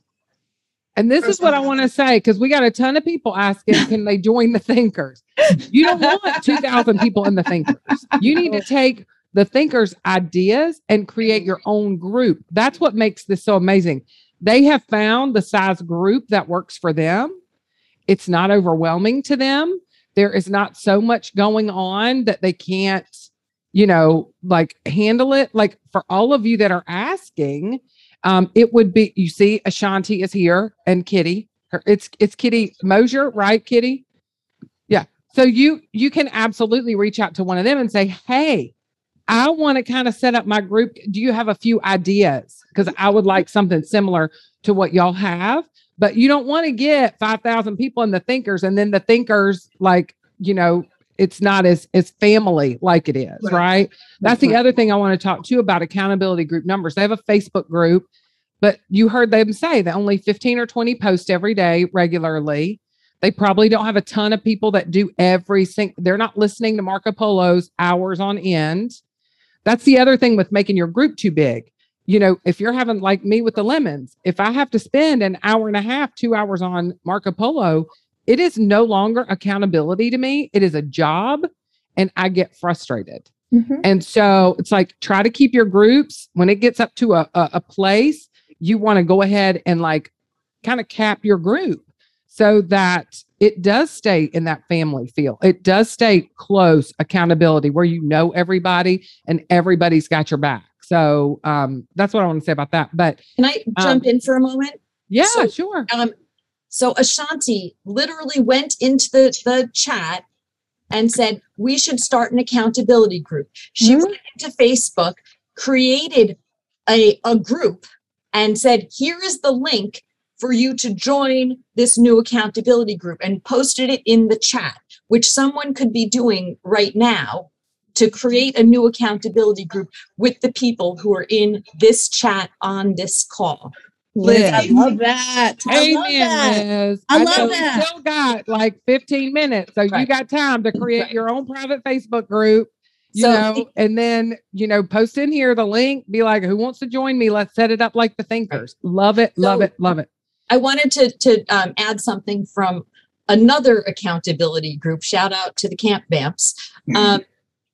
And this is what I want to say, because we got a ton of people asking, can they join the Thinkers? You don't want two thousand people in the Thinkers. You need to take the Thinkers' ideas and create your own group. That's what makes this so amazing. They have found the size group that works for them. It's not overwhelming to them. There is not so much going on that they can't, you know, like handle it. Like for all of you that are asking, um, it would be, you see, Ashanti is here and Kitty. Her, it's it's Kitty Mosier, right, Kitty? Yeah. So you you can absolutely reach out to one of them and say, hey, I want to kind of set up my group. Do you have a few ideas? Because I would like something similar to what y'all have. But you don't want to get five thousand people in the Thinkers and then the Thinkers, like, you know, it's not as, as family like it is, right? right? That's the other thing I want to talk to you about accountability group numbers. They have a Facebook group, but you heard them say that only fifteen or twenty post every day regularly. They probably don't have a ton of people that do every single, they're not listening to Marco Polo's hours on end. That's the other thing with making your group too big. You know, if you're having like me with the lemons, if I have to spend an hour and a half, two hours on Marco Polo, it is no longer accountability to me. It is a job and I get frustrated. Mm-hmm. And so it's like, try to keep your groups when it gets up to a, a, a place, you want to go ahead and like kind of cap your group so that it does stay in that family feel. It does stay close accountability where you know everybody and everybody's got your back. So um, that's what I want to say about that. But can I jump um, in for a moment? Yeah, so, sure. Um, so Ashanti literally went into the, the chat and said, we should start an accountability group. She mm-hmm. went into Facebook, created a, a group and said, here is the link for you to join this new accountability group, and posted it in the chat, which someone could be doing right now to create a new accountability group with the people who are in this chat on this call. Liz, I love that. I Amen, love that. Liz. I I love know that. you still got like fifteen minutes. So Right. you got time to create Right. your own private Facebook group, you So know, the- and then, you know, post in here the link, be like, who wants to join me? Let's set it up like the Thinkers. Love it, love So- it, love it. I wanted to, to um, add something from another accountability group. Shout out to the Camp Vamps. Um,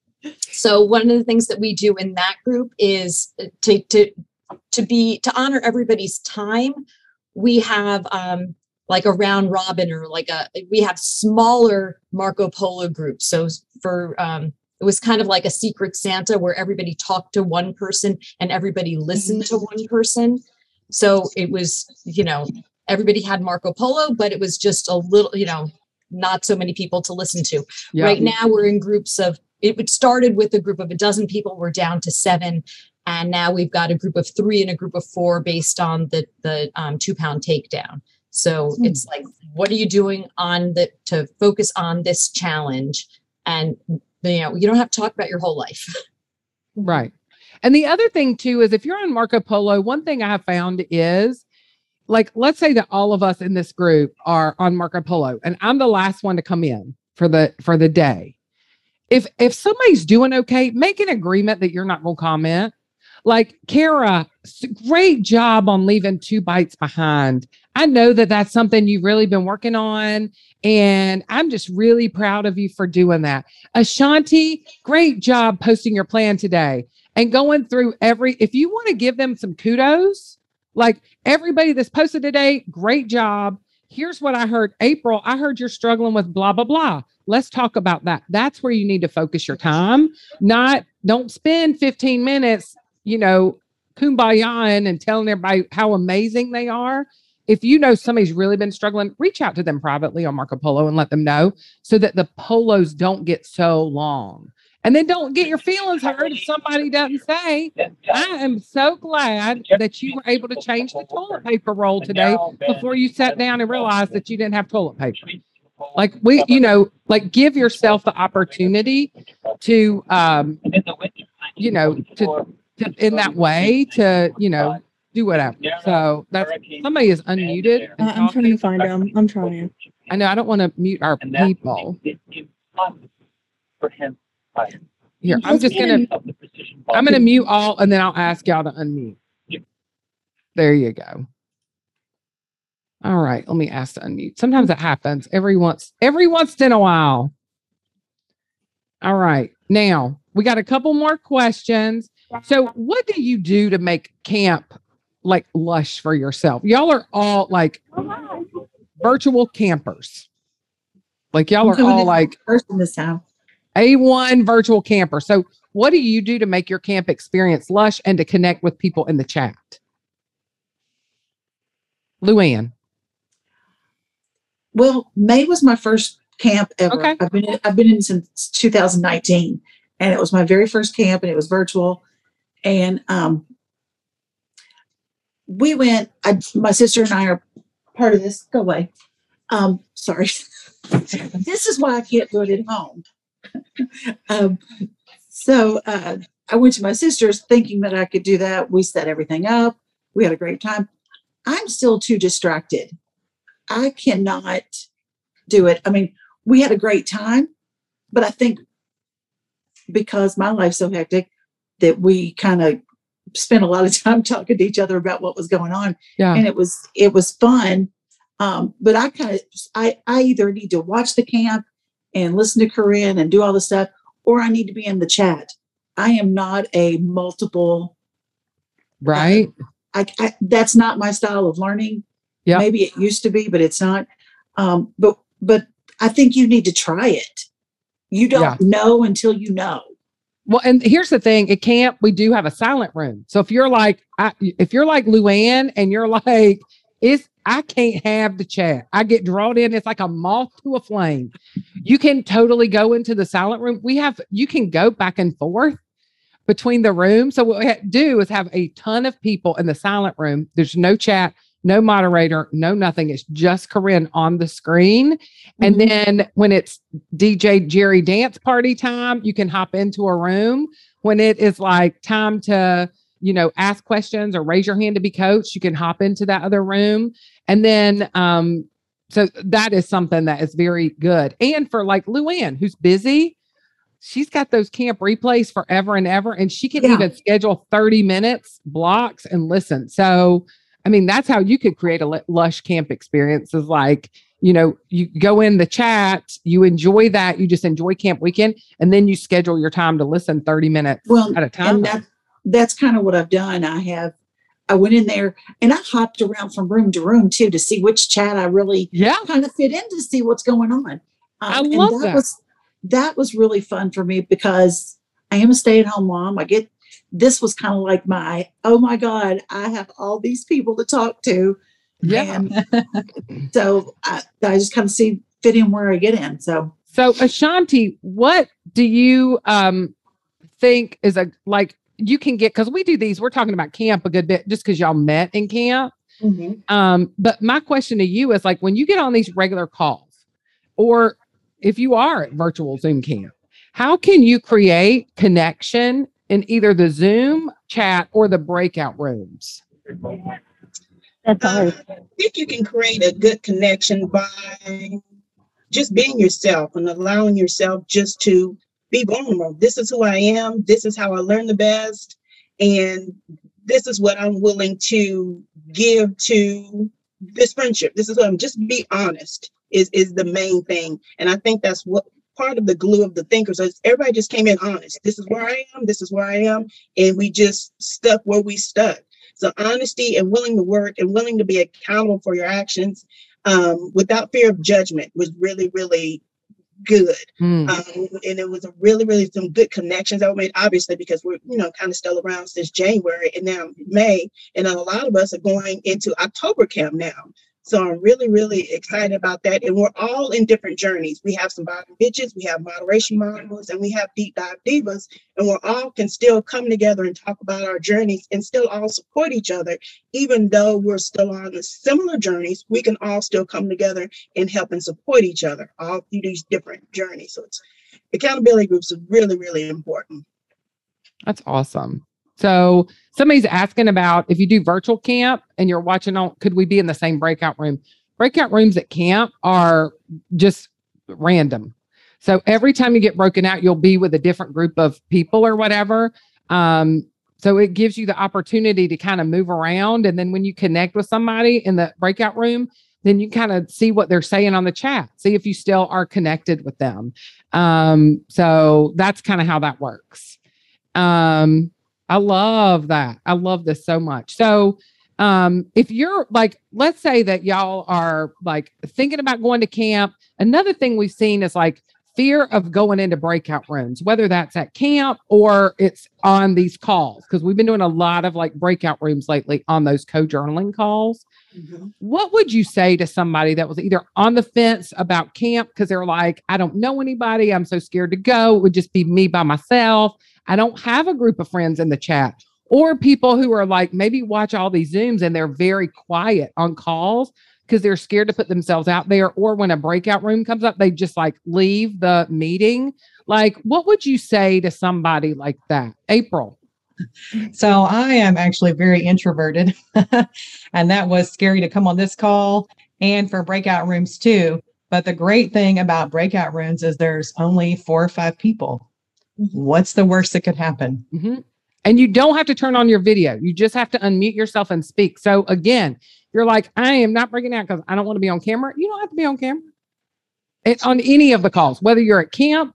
so one of the things that we do in that group is to, to, to be, to honor everybody's time. We have um, like a round robin or like a, we have smaller Marco Polo groups. So for, um, it was kind of like a Secret Santa where everybody talked to one person and everybody listened to one person. So it was, you know, everybody had Marco Polo, but it was just a little, you know, not so many people to listen to. Yeah. Right now we're in groups of, it started with a group of a dozen people. We're down to seven. And now we've got a group of three and a group of four based on the, the um, two pound takedown. So mm. it's like, what are you doing on the, to focus on this challenge? And, you know, you don't have to talk about your whole life. Right. And the other thing too, is if you're on Marco Polo, one thing I have found is like, let's say that all of us in this group are on Marco Polo and I'm the last one to come in for the, for the day. If, if somebody's doing okay, make an agreement that you're not going to comment. Like Kara, great job on leaving two bites behind. I know that that's something you've really been working on, and I'm just really proud of you for doing that. Ashanti, great job posting your plan today and going through every, if you want to give them some kudos, like everybody that's posted today, great job. Here's what I heard. April, I heard you're struggling with blah, blah, blah. Let's talk about that. That's where you need to focus your time. Not, don't spend fifteen minutes, you know, kumbayaing and telling everybody how amazing they are. If you know somebody's really been struggling, reach out to them privately on Marco Polo and let them know so that the polos don't get so long. And then don't get your feelings hurt if somebody doesn't say, I am so glad that you were able to change the toilet paper roll today before you sat down and realized that you didn't have toilet paper. Like we, you know, like give yourself the opportunity to, um, you know, to, to in that way to, you know, do whatever. So that's somebody is unmuted. and Uh, I'm trying to talking. find them. I'm trying. I know I don't want to mute our people. Here, I'm just gonna I'm gonna mute all and then I'll ask y'all to unmute. There you go. All right, let me ask to unmute. Sometimes it happens every once every once in a while. All right, now we got a couple more questions. So, what do you do to make camp like lush for yourself? Y'all are all like virtual campers. Like y'all are all like First in this time. A one virtual camper. So, what do you do to make your camp experience lush and to connect with people in the chat? Luann. Well, May was my first camp ever. Okay. I've been in, I've been in since two thousand nineteen, and it was my very first camp, and it was virtual. And um, we went. I, my sister and I are part of this. Go away. Um, sorry. This is why I can't do it at home. um, so uh, I went to my sister's thinking that I could do that. We set everything up. We had a great time. I'm still too distracted. I cannot do it. I mean, we had a great time, but I think because my life's so hectic that we kind of spent a lot of time talking to each other about what was going on. Yeah. And it was, it was fun. Um, but I kind of, I, I either need to watch the camp and listen to Corinne and do all the stuff, or I need to be in the chat. I am not a multiple, Right. I, I that's not my style of learning. Yeah. Maybe it used to be, but it's not. Um, but, but I think you need to try it. You don't Yeah. know until you know. Well, and here's the thing: at camp, we do have a silent room. So if you're like, I, if you're like Luann, and you're like, it's I can't have the chat. I get drawn in. It's like a moth to a flame. You can totally go into the silent room. We have you can go back and forth between the rooms. So what we ha- do is have a ton of people in the silent room. There's no chat, no moderator, no nothing. It's just Corinne on the screen. And Mhm. then when it's D J Jerry dance party time, you can hop into a room. When it is like time to, you know, ask questions or raise your hand to be coached, you can hop into that other room. And then, um, so that is something that is very good. And for like Luann, who's busy, she's got those camp replays forever and ever. And she can Yeah. even schedule thirty minutes blocks and listen. So, I mean, that's how you could create a lu- lush camp experience is like, you know, you go in the chat, you enjoy that, you just enjoy camp weekend, and then you schedule your time to listen thirty minutes Well, at a time. and that, that's kind of what I've done. I have, I went in there and I hopped around from room to room too, to see which chat I really Yeah. kind of fit in to see what's going on. Um, I and love that, that. was, that was really fun for me because I am a stay-at-home mom. I get, this was kind of like my, oh my God, I have all these people to talk to. Yeah. And so I, I just kind of see fit in where I get in. So So Ashanti, what do you um think is a like you can get because we do these, we're talking about camp a good bit just because y'all met in camp. Um, but my question to you is like when you get on these regular calls, or if you are at virtual Zoom camp, how can you create connection in either the Zoom chat or the breakout rooms? That's Uh, hard. I think you can create a good connection by just being yourself and allowing yourself just to be vulnerable. This is who I am. This is how I learn the best. And this is what I'm willing to give to this friendship. This is what I'm just be honest is, is the main thing. And I think that's what part of the glue of the thinkers is everybody just came in honest. This is where I am. This is where I am. And we just stuck where we stuck. So honesty and willing to work and willing to be accountable for your actions um, without fear of judgment was really, really good. Hmm. Um, and it was a really, really some good connections that were made, obviously, because we're, you know, kind of still around since January and now May. And a lot of us are going into October camp now. So I'm really, really excited about that. And we're all in different journeys. We have some bottom bitches, we have moderation models, and we have deep dive divas. And we're all can still come together and talk about our journeys and still all support each other. Even though we're still on the similar journeys, we can all still come together and help and support each other all through these different journeys. So it's accountability groups are really, really important. That's awesome. So somebody's asking about if you do virtual camp and you're watching on, could we be in the same breakout room? Breakout rooms at camp are just random. So every time you get broken out, you'll be with a different group of people or whatever. Um, so it gives you the opportunity to kind of move around. And then when you connect with somebody in the breakout room, then you kind of see what they're saying on the chat, see if you still are connected with them. Um, so that's kind of how that works. Um, I love that. I love this so much. So um, if you're like, let's say that y'all are like thinking about going to camp. Another thing we've seen is like fear of going into breakout rooms, whether that's at camp or it's on these calls, because we've been doing a lot of like breakout rooms lately on those co-journaling calls. Mm-hmm. What would you say to somebody that was either on the fence about camp because they're like, I don't know anybody, I'm so scared to go, it would just be me by myself, I don't have a group of friends in the chat, or people who are like, maybe watch all these Zooms and they're very quiet on calls because they're scared to put themselves out there, or when a breakout room comes up, they just like leave the meeting. Like, what would you say to somebody like that? April? So I am actually very introverted, and that was scary to come on this call and for breakout rooms too. But the great thing about breakout rooms is there's only four or five people. What's the worst that could happen? Mm-hmm. And you don't have to turn on your video. You just have to unmute yourself and speak. So again, you're like, I am not breaking out because I don't want to be on camera. You don't have to be on camera. It's on any of the calls, whether you're at camp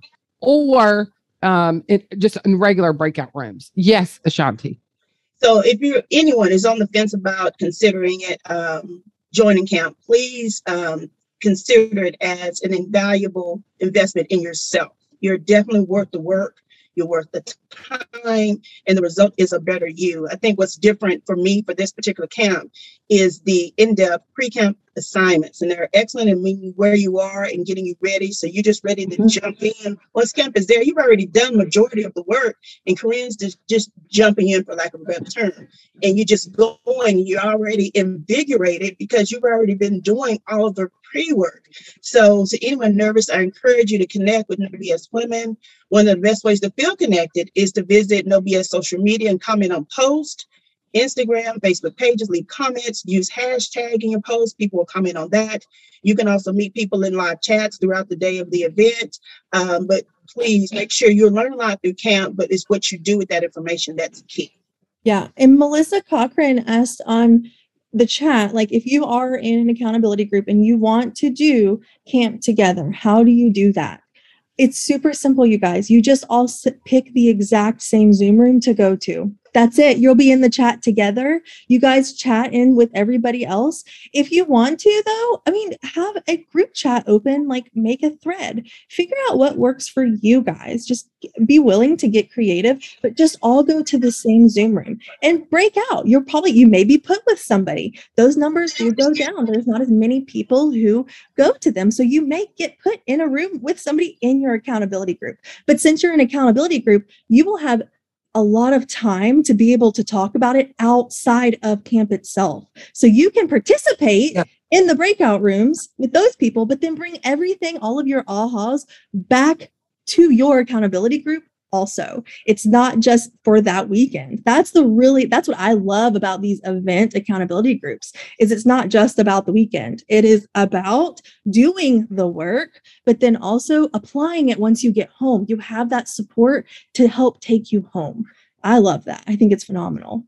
or um, it just in regular breakout rooms. Yes, Ashanti. So if you anyone is on the fence about considering it, um, joining camp, please um, consider it as an invaluable investment in yourself. You're definitely worth the work. You're worth the time, and the result is a better you. I think what's different for me for this particular camp is the in-depth pre-camp assignments, and they're excellent in meeting where you are and getting you ready. So you're just ready to mm-hmm. jump in. Once camp is there, you've already done majority of the work, and Corinne's just, just jumping in, for lack of a better term. And you just go and you're already invigorated because you've already been doing all of the pre-work. So to anyone nervous, I encourage you to connect with No B S Women. One of the best ways to feel connected is to visit No B S social media and comment on posts, Instagram, Facebook pages, leave comments, use hashtag in your posts. People will comment on that. You can also meet people in live chats throughout the day of the event. Um, but please make sure you learn a lot through camp, but it's what you do with that information that's key. Yeah. And Melissa Cochran asked on the chat, like, if you are in an accountability group and you want to do camp together, how do you do that? It's super simple, you guys. You just all pick the exact same Zoom room to go to. That's it. You'll be in the chat together. You guys chat in with everybody else. If you want to, though, I mean, have a group chat open, like make a thread. Figure out what works for you guys. Just be willing to get creative, but just all go to the same Zoom room and break out. You're probably, you may be put with somebody. Those numbers do go down. There's not as many people who go to them. So you may get put in a room with somebody in your accountability group. But since you're an accountability group, you will have a lot of time to be able to talk about it outside of camp itself. So you can participate yep. in the breakout rooms with those people, but then bring everything, all of your ahas back to your accountability group also. It's not just for that weekend. That's the really, that's what I love about these event accountability groups, is it's not just about the weekend. It is about doing the work, but then also applying it once you get home. You have that support to help take you home. I love that. I think it's phenomenal.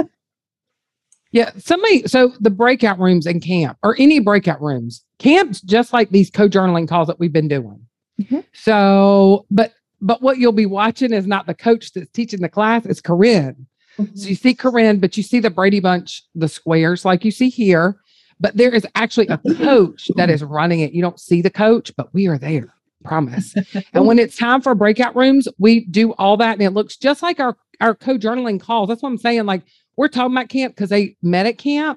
Yeah, somebody, so the breakout rooms in camp or any breakout rooms, camps just like these co-journaling calls that we've been doing. Mm-hmm. So, but But what you'll be watching is not the coach that's teaching the class, it's Corinne. Mm-hmm. So you see Corinne, but you see the Brady Bunch, the squares like you see here, but there is actually a coach that is running it. You don't see the coach, but we are there, promise. And when it's time for breakout rooms, we do all that. And it looks just like our, our co-journaling calls. That's what I'm saying. Like, we're talking about camp because they met at camp,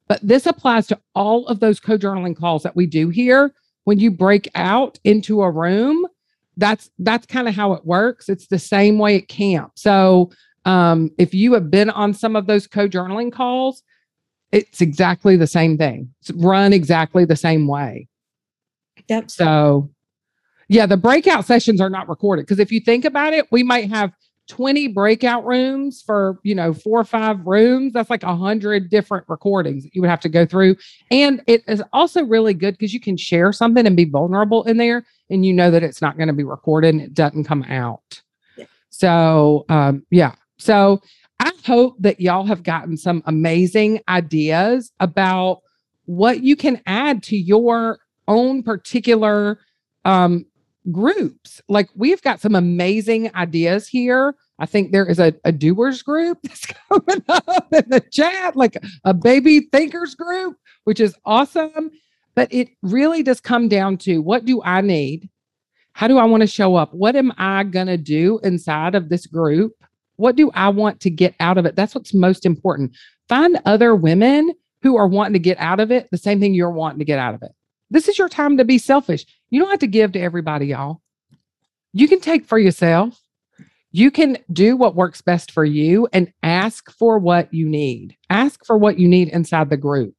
But this applies to all of those co-journaling calls that we do here. When you break out into a room, that's that's kind of how it works. It's the same way at camp. So um, if you have been on some of those co-journaling calls, it's exactly the same thing. It's run exactly the same way. Yep. So yeah, the breakout sessions are not recorded because if you think about it, we might have twenty breakout rooms for, you know, four or five rooms. That's like a hundred different recordings that you would have to go through. And it is also really good because you can share something and be vulnerable in there and you know that it's not going to be recorded and it doesn't come out. Yeah. So, um, yeah. So I hope that y'all have gotten some amazing ideas about what you can add to your own particular, um, groups. Like we've got some amazing ideas here. I think there is a, a doers group that's coming up in the chat, like a baby thinkers group, which is awesome. But it really does come down to what do I need? How do I want to show up? What am I going to do inside of this group? What do I want to get out of it? That's what's most important. Find other women who are wanting to get out of it the same thing you're wanting to get out of it. This is your time to be selfish. You don't have to give to everybody, y'all. You can take for yourself. You can do what works best for you and ask for what you need. Ask for what you need inside the group.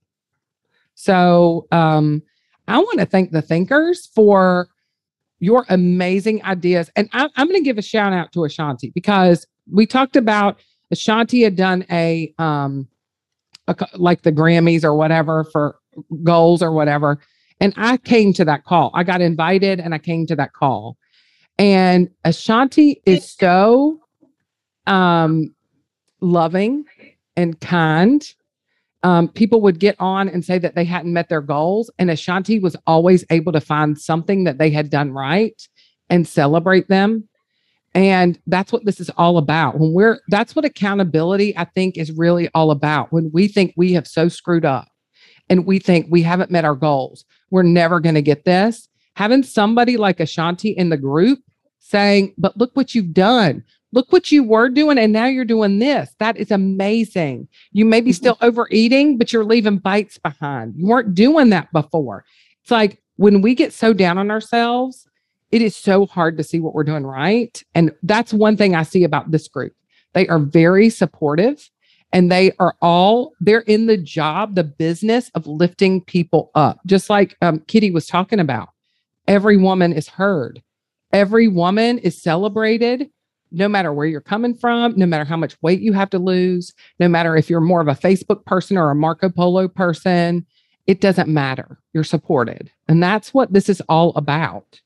So um, I want to thank the thinkers for your amazing ideas. And I, I'm going to give a shout out to Ashanti because we talked about Ashanti had done a, um, a like the Grammys or whatever for goals or whatever. And I came to that call. I got invited and I came to that call. And Ashanti is so um, loving and kind. Um, people would get on and say that they hadn't met their goals. And Ashanti was always able to find something that they had done right and celebrate them. And that's what this is all about. When we're, that's what accountability, I think, is really all about. When we think we have so screwed up and we think we haven't met our goals, we're never going to get this. Having somebody like Ashanti in the group saying, but look what you've done. Look what you were doing. And now you're doing this. That is amazing. You may be still overeating, but you're leaving bites behind. You weren't doing that before. It's like when we get so down on ourselves, it is so hard to see what we're doing right. And that's one thing I see about this group. They are very supportive and they are all, they're in the job, the business of lifting people up. Just like um, Kitty was talking about. Every woman is heard. Every woman is celebrated, no matter where you're coming from, no matter how much weight you have to lose, no matter if you're more of a Facebook person or a Marco Polo person, it doesn't matter. You're supported. And that's what this is all about.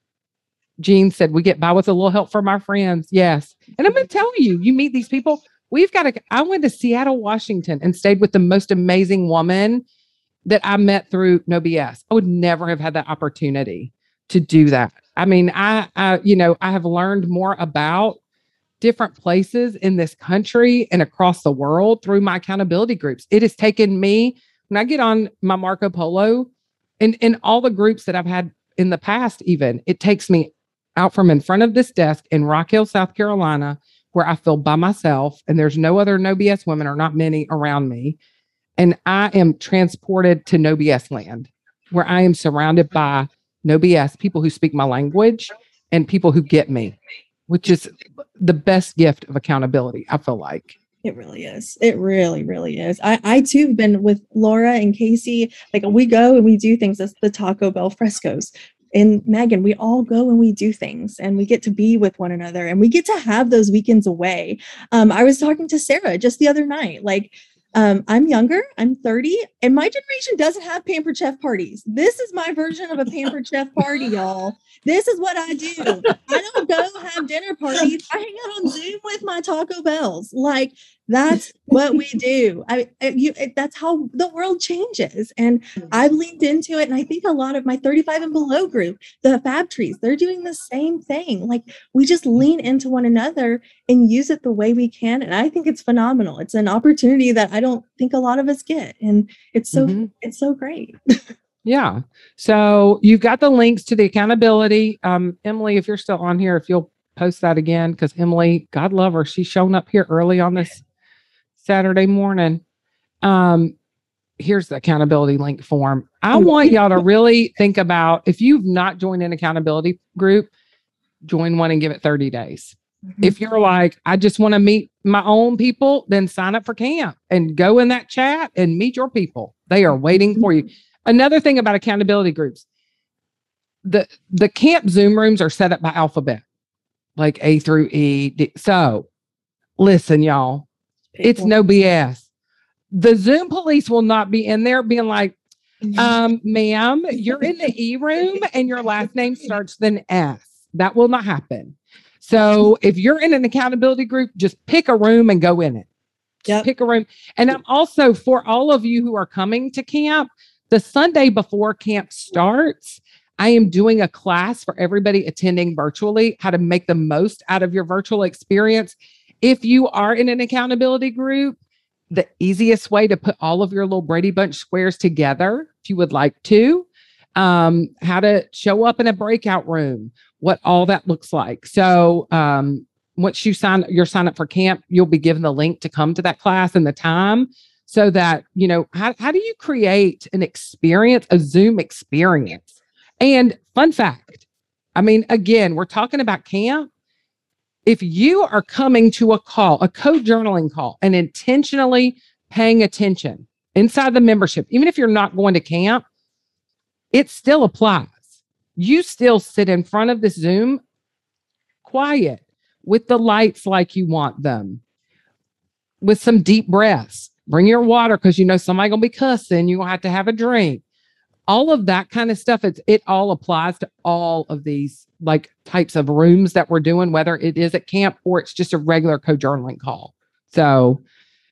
Jean said, we get by with a little help from our friends. Yes. And I'm going to tell you, you meet these people. We've got to, I went to Seattle, Washington and stayed with the most amazing woman that I met through No B S. I would never have had that opportunity to do that. I mean, I, I, you know, I have learned more about different places in this country and across the world through my accountability groups. It has taken me, when I get on my Marco Polo and in all the groups that I've had in the past, even, it takes me out from in front of this desk in Rock Hill, South Carolina, where I feel by myself and there's no other No B S women or not many around me. And I am transported to No B S land, where I am surrounded by No B S, people who speak my language and people who get me, which is the best gift of accountability, I feel like. It really is. It really, really is. I, I too have been with Laura and Casey. Like we go and we do things. That's the Taco Bell frescoes. And Megan, we all go and we do things and we get to be with one another and we get to have those weekends away. Um, I was talking to Sarah just the other night, like, Um, I'm younger, I'm thirty, and my generation doesn't have Pampered Chef parties. This is my version of a Pampered Chef party, y'all. This is what I do. I don't go have dinner parties. I hang out on Zoom with my Taco Bells. Like, that's what we do. I, I you, it, that's how the world changes. And I've leaned into it. And I think a lot of my thirty-five and below group, the Fab Trees, they're doing the same thing. Like, we just lean into one another and use it the way we can. And I think it's phenomenal. It's an opportunity that I don't think a lot of us get. And it's so, mm-hmm. it's so great. Yeah. So you've got the links to the accountability. Um, Emily, if you're still on here, if you'll post that again, because Emily, God love her, she's shown up here early on this Saturday morning. Um, here's the accountability link form. I Oh, want y'all to really think about, if you've not joined an accountability group, join one and give it thirty days. Mhm. If you're like, I just want to meet my own people, then sign up for camp and go in that chat and meet your people. They are waiting for you. Another thing about accountability groups, the, the camp Zoom rooms are set up by alphabet, like A through E. D. So listen, y'all, it's no B S. The Zoom police will not be in there being like, um, ma'am, you're in the E room and your last name starts with an S. That will not happen. So if you're in an accountability group, just pick a room and go in it. Just Yep. pick a room. And I'm also, for all of you who are coming to camp, the Sunday before camp starts, I am doing a class for everybody attending virtually, how to make the most out of your virtual experience. If you are in an accountability group, the easiest way to put all of your little Brady Bunch squares together, if you would like to, um, how to show up in a breakout room, what all that looks like. So um, once you sign your sign up for camp, you'll be given the link to come to that class and the time, so that, you know, how, how do you create an experience, a Zoom experience? And fun fact, I mean, again, we're talking about camp. If you are coming to a call, a co-journaling call, and intentionally paying attention inside the membership, even if you're not going to camp, it still applies. You still sit in front of this Zoom quiet with the lights like you want them, with some deep breaths. Bring your water because you know somebody gonna be cussing. You gonna have to have a drink. All of that kind of stuff. It's it all applies to all of these like types of rooms that we're doing, whether it is at camp or it's just a regular co-journaling call. So,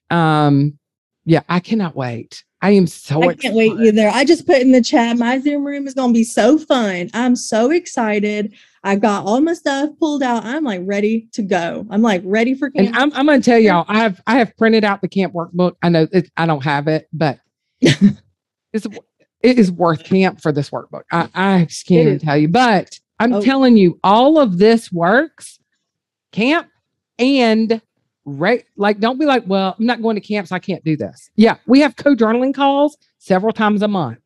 um, yeah, I cannot wait. I am so I excited. can't wait either. I just put in the chat, my Zoom room is going to be so fun. I'm so excited. I got all my stuff pulled out. I'm like ready to go. I'm like ready for camp. And I'm, I'm going to tell y'all, I have, I have printed out the camp workbook. I know it, I don't have it, but it's, it is worth camp for this workbook. I, I just can't It even is. tell you, but I'm Oh. telling you, all of this works camp and right. Like, don't be like, well, I'm not going to camp, so I can't do this. Yeah. We have co-journaling calls several times a month.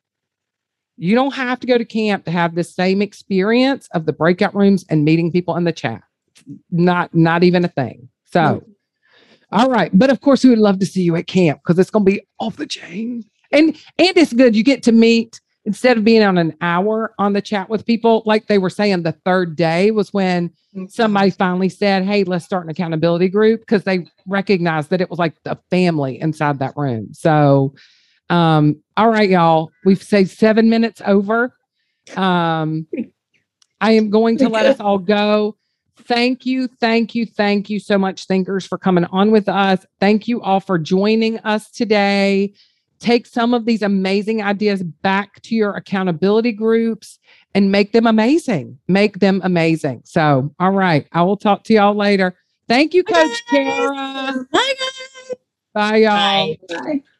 You don't have to go to camp to have the same experience of the breakout rooms and meeting people in the chat. Not, not even a thing. So, Nope. all right. But of course, we would love to see you at camp because it's going to be off the chain. And, and it's good. You get to meet, instead of being on an hour on the chat with people, like they were saying, the third day was when somebody finally said, hey, let's start an accountability group, because they recognized that it was like a family inside that room. So, um, all right, y'all, we've saved seven minutes over. Um, I am going to let us all go. Thank you, thank you, thank you so much, thinkers, for coming on with us. Thank you all for joining us today. Take some of these amazing ideas back to your accountability groups and make them amazing. Make them amazing. So, all right, I will talk to y'all later. Thank you, Coach Kara. Bye, guys. Bye, y'all. Bye. Bye.